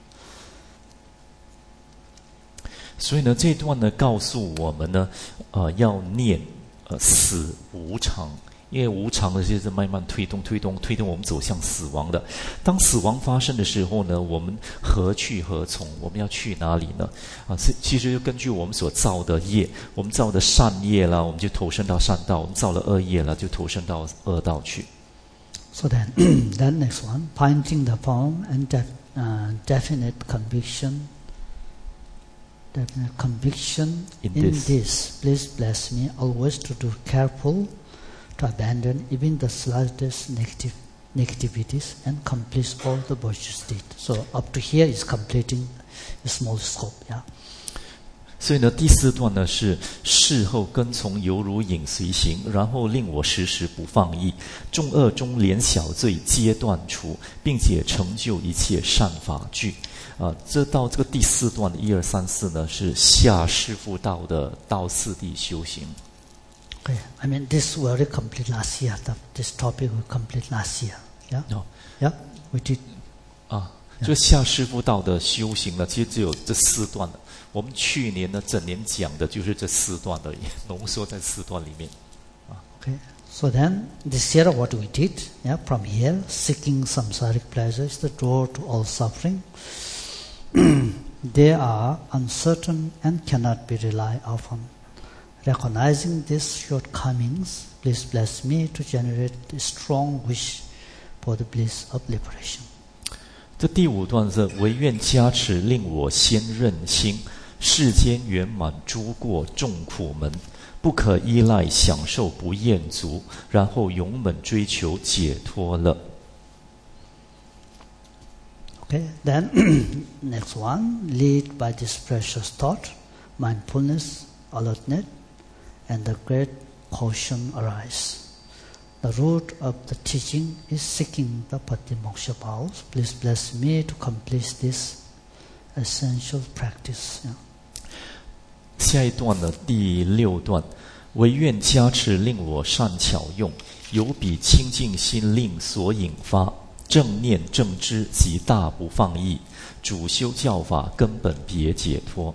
所以呢，这一段呢告诉我们呢，呃，要念呃死无常。因为无常的就是慢慢推动推动推动我们走向死亡的。当死亡发生的时候呢，我们何去何从？我们要去哪里呢？啊，其实就根据我们所造的业，我们造的善业啦，我们就投身到善道；我们造了恶业啦，就投身到恶道去。 So then, then next one, finding the form and def, uh, definite conviction, definite conviction in, in this. this. Please bless me always to do careful. To abandon even the slightest negative negativities and complete all the virtuous deeds. So up to here is completing a small scope, yeah. 所以呢，第四段呢是事后跟从犹如影随形，然后令我时时不放逸，众恶中连小罪皆断除，并且成就一切善法具。啊，这到这个第四段的一二三四呢，是下师父道的道次第修行。 Okay, I mean this we already complete last year. The, this topic we complete last year. Yeah, no. Yeah, we did. 啊，就下师父道的修行呢，其实只有这四段的。我们去年呢，整年讲的就是这四段而已，浓缩在四段里面。啊 Okay, so then this year what we did, yeah, from here, seeking samsaric pleasure is the door to all suffering. They are uncertain and cannot be relied upon. Recognizing these shortcomings, please bless me to generate a strong wish for the bliss of liberation. 这第五段是唯愿加持，令我先任心，世间圆满诸过众苦门，不可依赖享受不厌足，然后勇猛追求解脱乐。 Okay, then next one, lead by this precious thought, mindfulness, alertness, and the great caution arise. The root of the teaching is seeking the Patimoksha vows. Please bless me to complete this essential practice. Yeah. 下一段的第六段，唯愿加持令我善巧用，有彼清净心令所引发，正念正知即大不放逸，主修教法根本别解脱。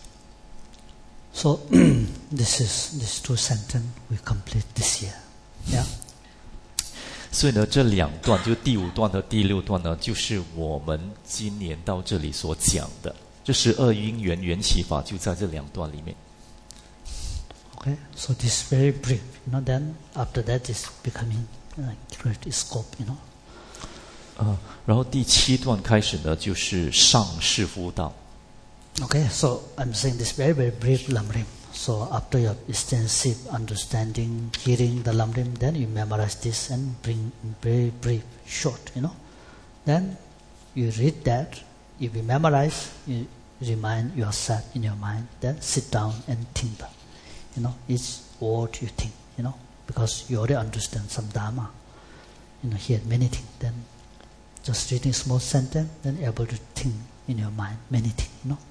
So this is these two sentences we complete this year. Yeah. 所以呢，这两段就第五段和第六段呢，就是我们今年到这里所讲的。 这十二因缘缘起法就在这两段里面。 Okay, so this is very brief, you know. Then after that is becoming like great scope, you know. 啊，然后第七段开始呢，就是上士夫道。 Okay, so I'm saying this very very brief Lamrim. So after your extensive understanding, hearing the Lamrim, then you memorize this and bring very brief, short, you know. Then you read that, if you memorize, you remind yourself in your mind, then sit down and think, you know, each word you think, you know, because you already understand some Dharma, you know, hear many things, then just reading small sentence, then able to think in your mind many things, you know.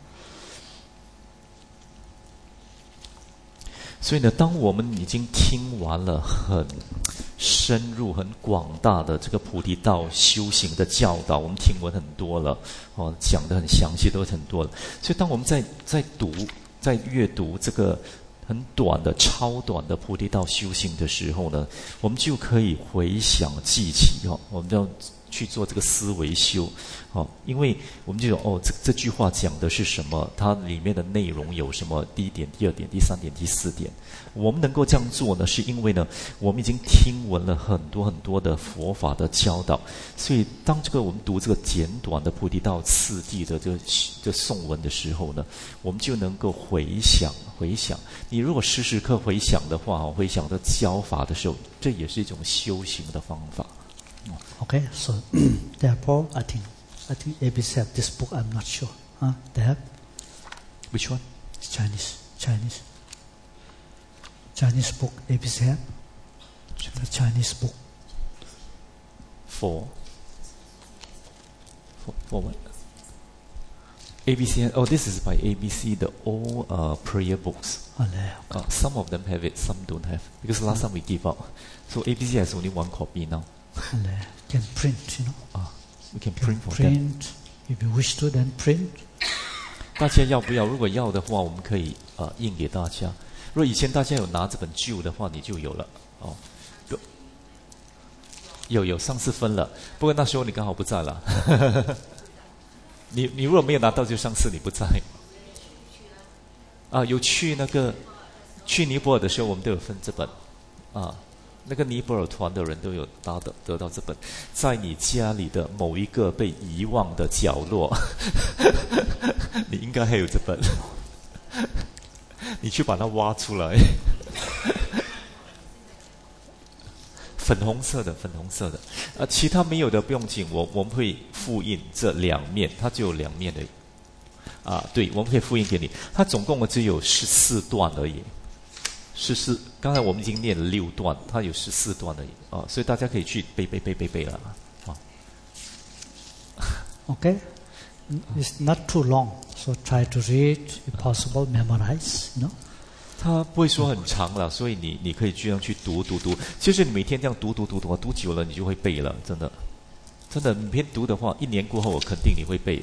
所以呢，当我们已经听完了很深入、很广大的这个菩提道修行的教导，我们听闻很多了，哦，讲得很详细，都很多了。所以，当我们在在读、在阅读这个很短的、超短的菩提道修行的时候呢，我们就可以回想记起哦，我们要去做这个思维修，哦，因为我们就有哦，这这句话讲的是什么？它里面的内容有什么？第一点、第二点、第三点、第四点，我们能够这样做呢，是因为呢，我们已经听闻了很多很多的佛法的教导，所以当这个我们读这个简短的菩提道次第的这个这诵文的时候呢，我们就能够回想回想。你如果时时刻回想的话，回想的教法的时候，这也是一种修行的方法。 Okay, so therefore, I think I think A B C have this book. I'm not sure. Huh? They have which one? It's Chinese, Chinese, Chinese book. A B C have the Chinese book. For for for what? A B C. Oh, this is by A B C. The all uh, prayer books. Oh, okay. Uh, some of them have it, some don't have. Because last time we gave out, so A B C has only one copy now. Can print, you know. Ah, we can print for print, them. If you wish to, then print. 大家要不要？如果要的话，我们可以呃印给大家。如果以前大家有拿这本旧的话，你就有了哦。有有上次分了，不过那时候你刚好不在了。你你如果没有拿到，就上次你不在。啊，有去那个去尼泊尔的时候，我们都有分这本啊。那个尼泊尔团的人都有拿到得到这本，在你家里的某一个被遗忘的角落，你应该还有这本，你去把它挖出来。粉红色的，粉红色的，啊，其他没有的不用紧，我我们会复印这两面，它只有两面的，啊，对，我们可以复印给你，它总共只有十四段而已。十四，刚才我们已经念了六段，它有十四段而已啊，所以大家可以去背背背背背了啊。 Okay, it's not too long, so try to read, if possible, memorize. You know. 它不会说很长了，所以你你可以这样去读读读。其实你每天这样读读读读，读久了你就会背了，真的，真的，每天读的话，一年过后我肯定你会背。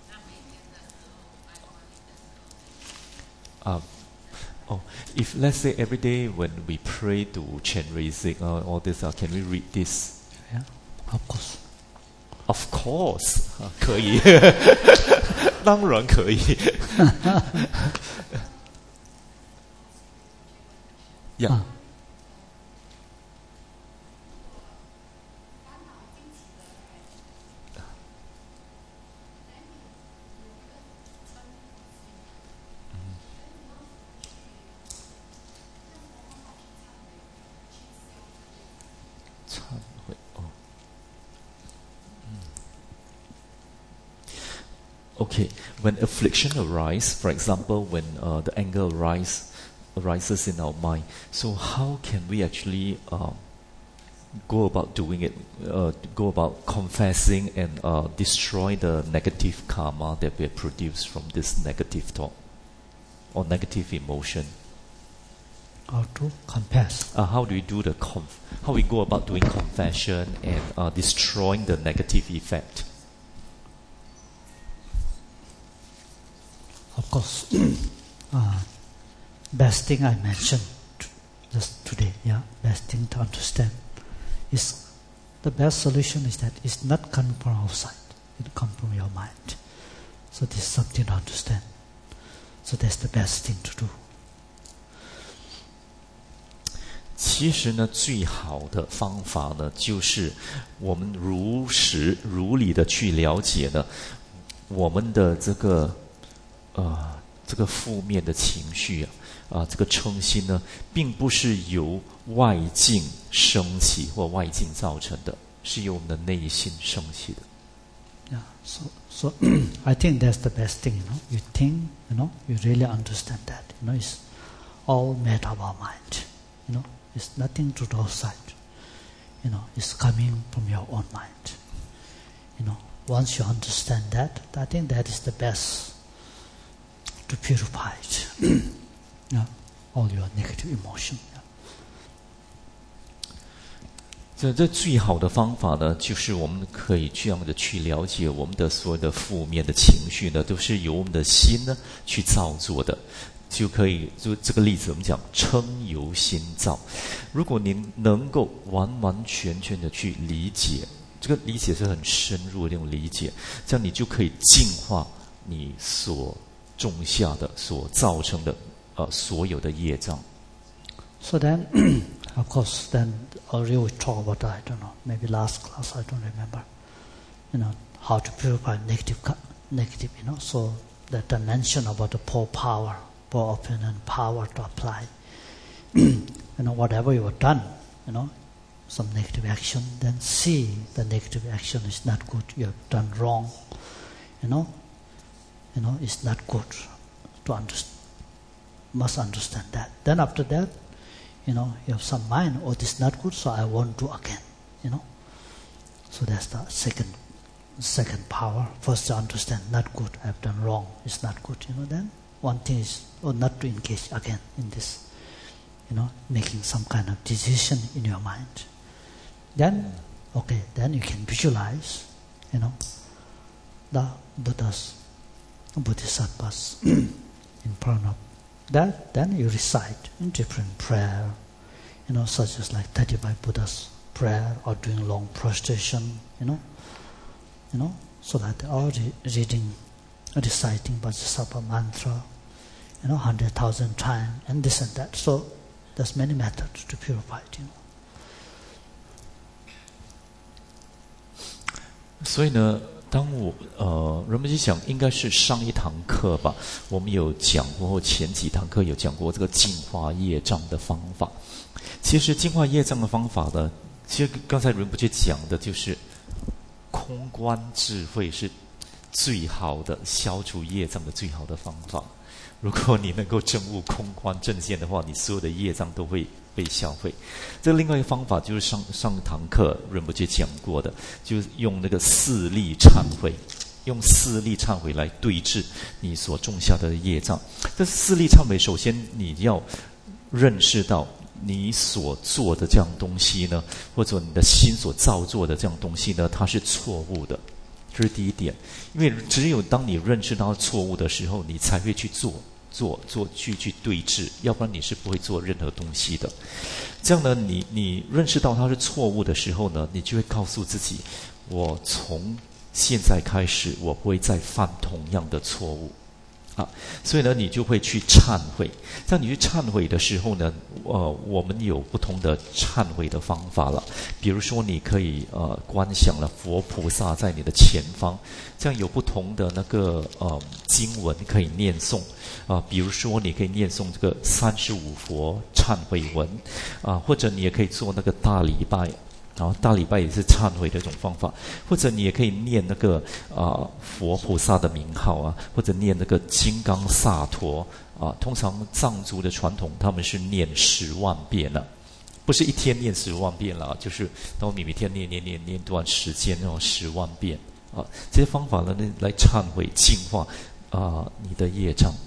啊。Oh, if let's say every day when we pray to chant raising, uh, all this, uh, can we read this? Yeah, of course. Of course, 啊，可以，当然可以。Yeah. 哦，嗯 Okay, when affliction arises, for example, when uh, the anger arise, arises in our mind, so how can we actually uh, go about doing it, uh, go about confessing and uh, destroy the negative karma that we have produced from this negative thought or negative emotion? How to confess? Uh, how do we do the conf- how we go about doing confession and uh, destroying the negative effect? Of course, uh, best thing I mentioned just today, yeah, best thing to understand is the best solution is that it's not coming from outside, it comes from your mind. So this is something to understand. So that's the best thing to do. 其实呢，最好的方法呢，就是我们如实如理的去了解呢，我们的这个呃这个负面的情绪啊，啊这个嗔心呢，并不是由外境升起或外境造成的，是由我们的内心升起的。 Yeah, so so I think that's the best thing, you know. You think, you know, you really understand that, you know, it's all made of our mind, you know. It's nothing to the outside, you know. It's coming from your own mind, you know. Once you understand that, I think that is the best to purify it, yeah, all your negative emotion. 这这最好的方法呢，就是我们可以这样的去了解我们的所有的负面的情绪呢，都是由我们的心呢去造作的。就可以就这个例子，我们讲嗔由心造。如果您能够完完全全的去理解，这个理解是很深入的那种理解，这样你就可以净化你所种下的、所造成的呃所有的业障。 So then, of course, then already we talk about I don't know, maybe last class I don't remember, you know, how to purify negative, negative, you know. So that dimension about the poor power. For opinion, power to apply. You know, whatever you have done, you know, some negative action, then see the negative action is not good. You have done wrong. You know, you know, it's not good. To understand, must understand that. Then after that, you know, you have some mind. Oh, this is not good, so I won't do again. You know, so that's the second, second power. First to understand, not good. I have done wrong. It's not good. You know, then. One thing is or not to engage again in this, you know, making some kind of decision in your mind. Then, okay, then you can visualize, you know, the Buddhas, Bodhisattvas in front of that. Then you recite in different prayer, you know, such as like thirty-five Buddhas prayer or doing long prostration, you know, you know, so that they are re- reading. Reciting Vajrasattva mantra, you know, hundred thousand times, and this and that. So there's many methods to purify it, you know. 所以呢，当我呃，人们就想应该是上一堂课吧，我们有讲过，或前几堂课有讲过这个净化业障的方法。其实净化业障的方法呢，其实刚才仁波切讲的就是空观智慧是最好的消除业障的最好的方法。如果你能够证悟空观正见的话，你所有的业障都会被消费。这另外一个方法就是上上堂课仁波切讲过的，就是用那个四力忏悔，用四力忏悔来对治你所种下的业障。这四力忏悔，首先你要认识到你所做的这样东西呢，或者你的心所造作的这样东西呢，它是错误的。这是第一点，因为只有当你认识到错误的时候，你才会去做做做去去对治，要不然你是不会做任何东西的。这样呢，你你认识到它是错误的时候呢，你就会告诉自己，我从现在开始，我不会再犯同样的错误。啊，所以呢，你就会去忏悔。在你去忏悔的时候呢，呃，我们有不同的忏悔的方法了。比如说，你可以呃观想了佛菩萨在你的前方，这样有不同的那个呃经文可以念诵啊、呃。比如说，你可以念诵这个三十五佛忏悔文啊、呃，或者你也可以做那个大礼拜。然后大礼拜也是忏悔的一种方法，或者你也可以念那个啊、呃、佛菩萨的名号啊，或者念那个金刚萨埵啊。通常藏族的传统他们是念十万遍了、啊，不是一天念十万遍了，就是当我们每天念念念念段时间那种十万遍啊。这些方法呢来忏悔净化啊、呃、你的业障。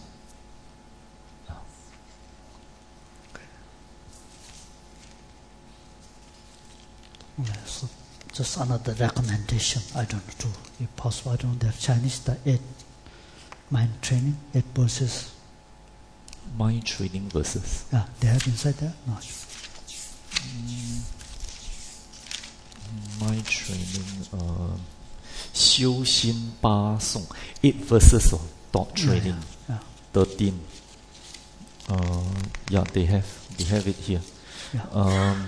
Yeah, so just another recommendation, I don't know, too, if possible, I don't know, they have Chinese, the eight mind training, eight verses. Mind training verses? Yeah, they have inside there? No. Mm, mind training, uh, 修心八颂 eight verses of thought training. Yeah, yeah. thirteen. Uh, yeah, they have they have it here. Yeah. Um,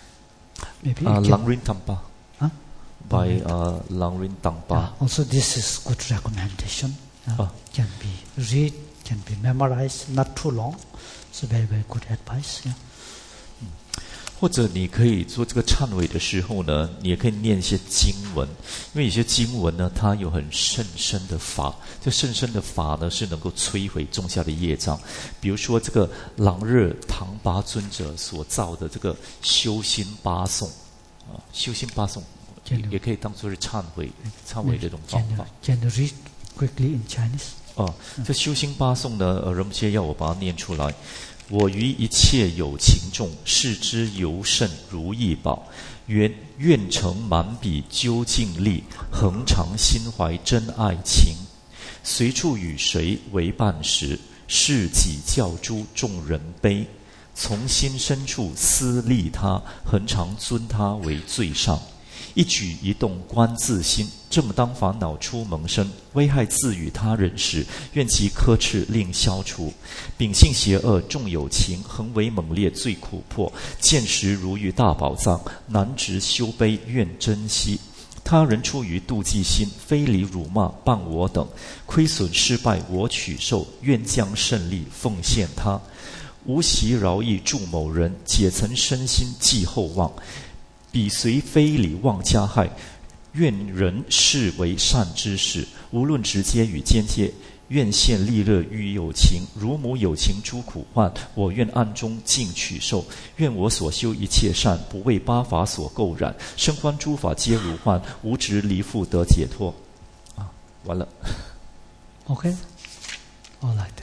Maybe uh, you can- Langrin Tangpa Huh? by uh, Langrin Tangpa. Yeah, also, this is good recommendation. Uh, Ah. Can be read, can be memorized, not too long. So very very good advice. Yeah. 或者你可以做这个忏悔的时候呢，你也可以念一些经文，因为有些经文呢，它有很甚深的法，这甚深的法呢是能够摧毁种下的业障。比如说这个朗日唐拔尊者所造的这个修心八颂啊，修心八颂也也可以当做是忏悔忏悔这种方 Can you, 法。 can you read quickly in Chinese? 哦，这修心八颂呢，呃，仁波切要我把它念出来。我于一切有情众，视之尤甚如意宝。愿愿成满笔究竟力，恒常心怀真爱情。随处与谁为伴时，是己教诸众人悲。从心深处思利他，恒常尊他为最上。一举一动观自心，正当烦恼出萌生，危害自与他人时，愿其呵斥令消除。秉性邪恶重有情，恒为猛烈最苦迫。见时如遇大宝藏，难值修悲愿珍惜。他人出于妒忌心，非礼辱骂谤我等，亏损失败我取受，愿将胜利奉献他。无习饶益助某人，解曾身心寄厚望。彼随非礼妄加害，愿人视为善之事，无论直接与间接，愿现利乐于有情，如母有情诸苦患，我愿暗中尽取受。愿我所修一切善，不为八法所垢染，身观诸法皆如幻，无执离缚得解脱。啊，完了。 Okay? All right.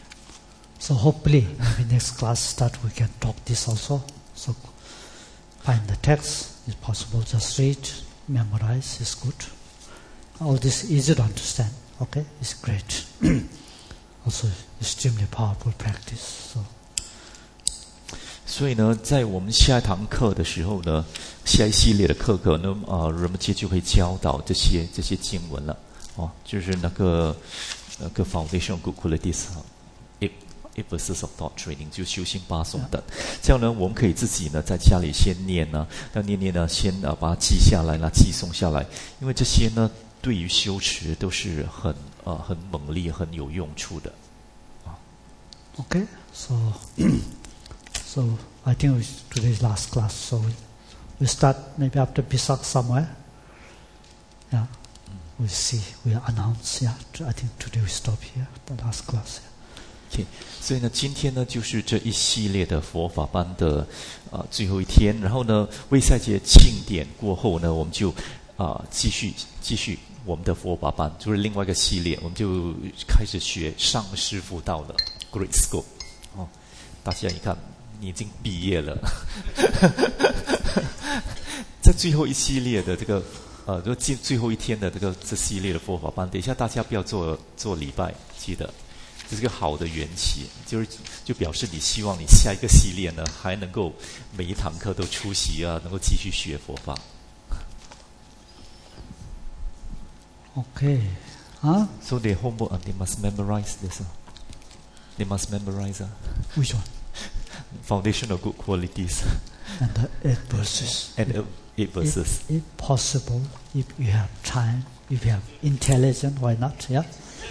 So hopefully, maybe next class start we can talk this also. So find the text, if possible, just read, memorize, is good. All this easy to understand, okay? It's great. Also extremely powerful practice. So 所以呢，在我们下一堂课的时候呢，下一系列的课课呢，啊，仁波切就会教导这些这些经文了，哦，就是那个那个 foundation good qualities 啊。eight verses of thought training 就修心八颂等，这样呢，我们可以自己呢在家里先念呢，要念念呢，先啊把它记下来啦，记诵下来，因为这些呢对于修持都是很啊很猛烈、很有用处的。啊 okay, so so I think we, today's last class. So we, we start maybe after Pisak somewhere. Yeah, we'll see. We'll announce. Yeah, I think today we stop here. The last class. OK， 所以呢，今天呢就是这一系列的佛法班的啊、呃、最后一天，然后呢，卫赛节庆典过后呢，我们就啊、呃、继续继续我们的佛法班，就是另外一个系列，我们就开始学上师父道了 ，Great School。哦，大家一看，你已经毕业了。在最后一系列的这个呃，就最最后一天的这个这系列的佛法班，等一下大家不要做做礼拜，记得。这是个好的缘起，就是就表示你希望你下一个系列呢，还能够每一堂课都出席啊，能够继续学佛法。 Okay, huh? So they homework and they must memorize this. They must memorize uh, Which one? foundation of good qualities And the eight verses. and uh, eight verses. If, if possible, if you have time, if you have intelligence, why not? Yeah.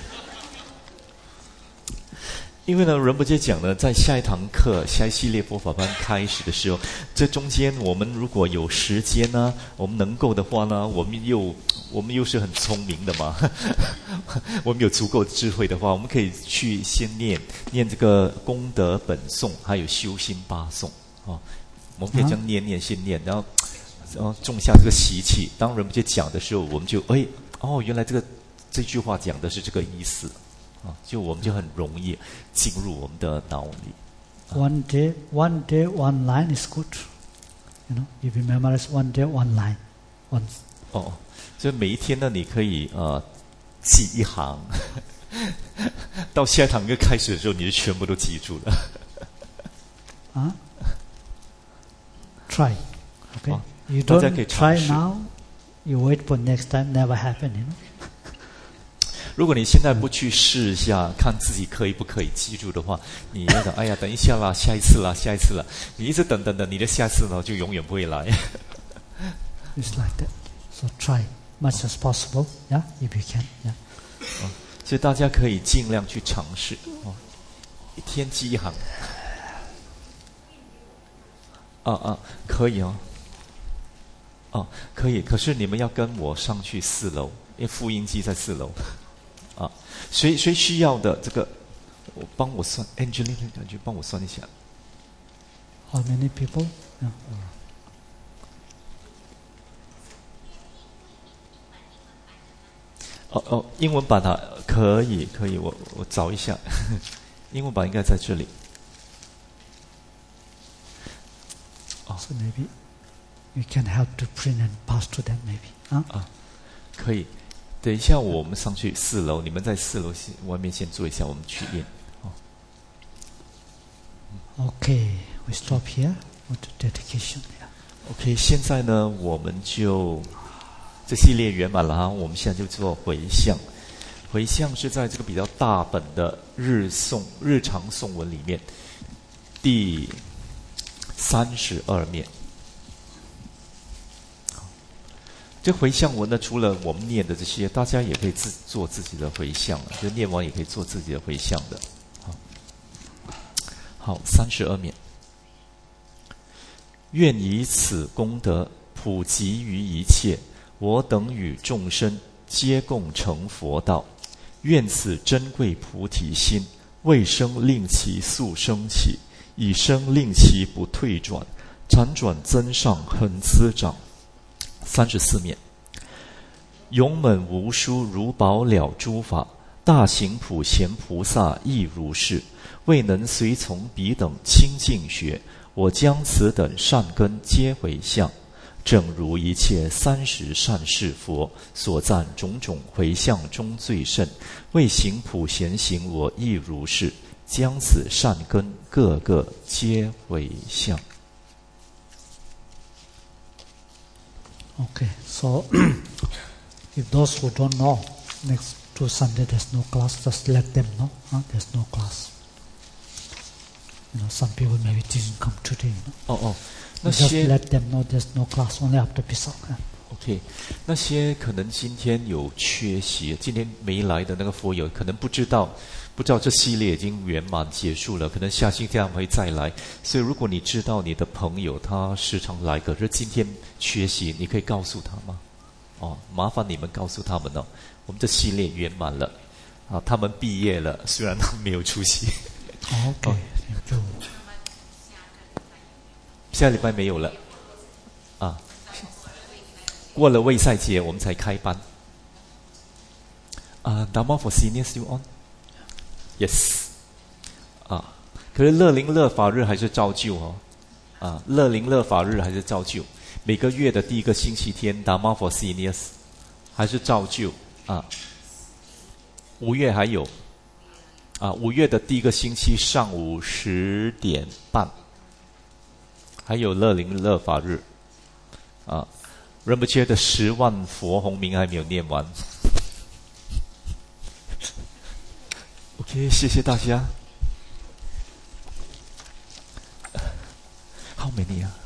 因为呢，仁波切讲呢，在下一堂课、下一系列佛法班开始的时候，这中间我们如果有时间呢，我们能够的话呢，我们又我们又是很聪明的嘛，我们有足够的智慧的话，我们可以去先念念这个功德本颂，还有修心八颂啊，我们可以这样念念先念，然后然后种下这个习气。当仁波切讲的时候，我们就哎哦，原来这个这句话讲的是这个意思。就我们就很容易进入我们的脑里。 One day, one day, one line is good. You know, if you memorize one day, one line, one. 哦，所以每一天呢，你可以呃记一行，到下一堂课开始的时候，你就全部都记住了。 啊 ？Try, okay. 哦 You 大家 don't 可以尝 try 试 now, You wait for next time, never happen, you know. 如果你现在不去试一下，看自己可以不可以记住的话，你要等，哎呀，等一下啦，下一次啦，下一次啦，你一直等等等，你的下次呢就永远不会来。 It's like that. So try much as possible, yeah, if you can, yeah. 哦，所以大家可以尽量去尝试哦，一天记一行。啊啊，可以哦。哦，可以。可是你们要跟我上去四楼，因为复印机在四楼。啊，谁谁需要的这个，我帮我算 ，Angelina， 你就帮我算一下。 How many people? Yeah. 哦哦，英文版啊，可以可以，我我找一下，英文版应该在这里。哦 So maybe you can help to print and pass to them, maybe. Huh? 啊，可以。等一下，我们上去四楼，你们在四楼外面先坐一下，我们去练。 哦、okay, we stop here with the dedication. OK， 现在呢，我们就这系列圆满了哈。我们现在就做回向，回向是在这个比较大本的日诵日常诵文里面第三十二面。这回向文呢，除了我们念的这些，大家也可以自做自己的回向了，就念完也可以做自己的回向的。好，好，三十二面。愿以此功德普及于一切，我等与众生皆共成佛道。愿此珍贵菩提心，未生令其速生起，已生令其不退转，辗转增上恒滋长。三十四面。勇猛无殊如宝了诸法，大行普贤菩萨亦如是，未能随从彼等清净学，我将此等善根皆回向。正如一切三十善士佛所赞种种回向中最甚，为行普贤行，我亦如是，将此善根个个皆回向。 Okay, so if those who don't know, next two Sunday there's no class, just let them know. Huh? There's no class. You know, some people maybe didn't come today. You know? 哦哦，那 just 些 let them know there's no class, only after Pesach. OK， 那些可能今天有缺席，今天没来的那个佛友，可能不知道，不知道这系列已经圆满结束了，可能下星期他们会再来。所以如果你知道你的朋友他时常来，可是今天缺席，你可以告诉他吗？哦，麻烦你们告诉他们哦，我们这系列圆满了，啊，他们毕业了，虽然他们没有出席。 OK，就下礼拜没有了，啊。过了卫赛节，我们才开班。啊、uh, Dharma for Seniors still on? Yes. 啊，可是乐龄乐法日还是照旧哦。啊，乐龄乐法日还是照旧，每个月的第一个星期天 Dharma for Seniors 还是照旧啊。五月还有，啊，五月的第一个星期上午十点半，还有乐龄乐法日，啊。仁波切的十万佛洪名还没有念完。OK， 谢谢大家。How many 啊？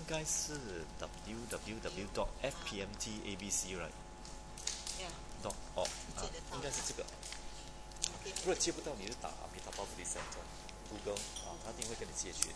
该是 w w w dot f p m t a b c right dot org 啊，应该是这个。如果接不到，你就打阿弥陀佛 Center Google 啊，他一定会跟你解决的。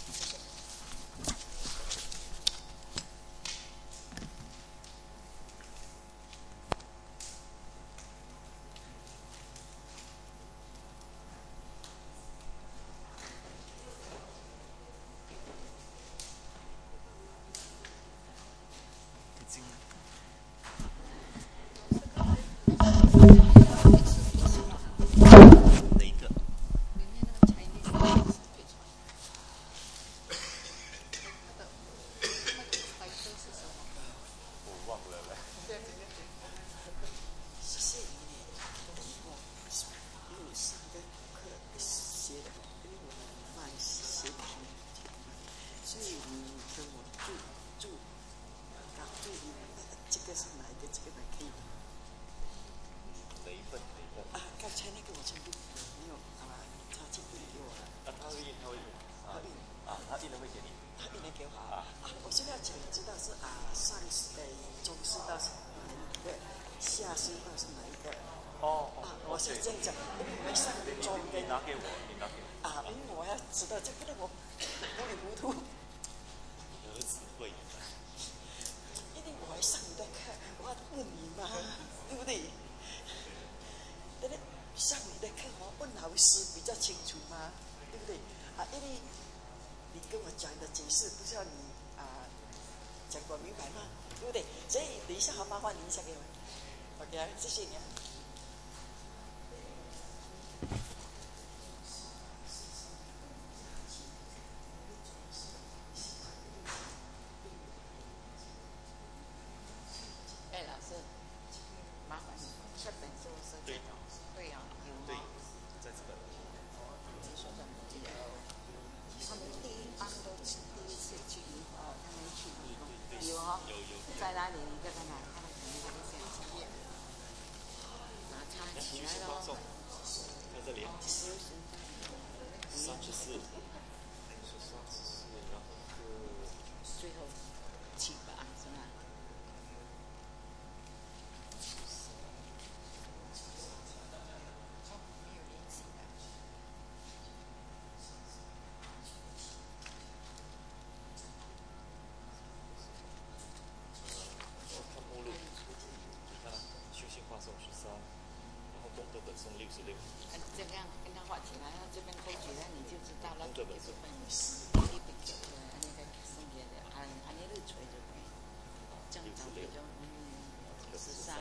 谢谢你。哎，老师，麻烦你这本书是这种，对呀，有吗？ 对，在这本。 你说什么？他们第一班都是第一次去哦，他们去有哈， 有有在哪里？你看看哪？他们肯定会这样子念。拿插起来喽。 在这里。三十四，是三十四，然后最后七把是吧？没有联系的。 看目录，你看啊，修行话诵十三，然后功德本诵六十六。 这样跟他画起来，他这边勾起来你就知道了。 功德本诵。 你别给我，那个圣洁的，按按你日锤就可以。这样子就嗯，十三，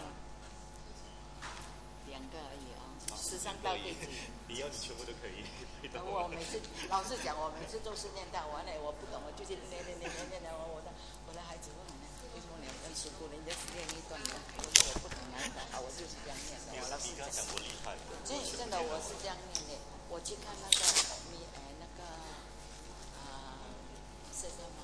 两个而已啊，十三道弟子。 你要你全部都可以。 我每次老实讲，我每次都是念到完了，我不懂，我就去念念念念念念。我的我的孩子问我呢，为什么你要跟师傅人家是念一段的？我说我不懂难懂啊，我就是这样念的。我老师讲多厉害。 真真的我是这样念的。我去看那个米呃那个啊，是什么？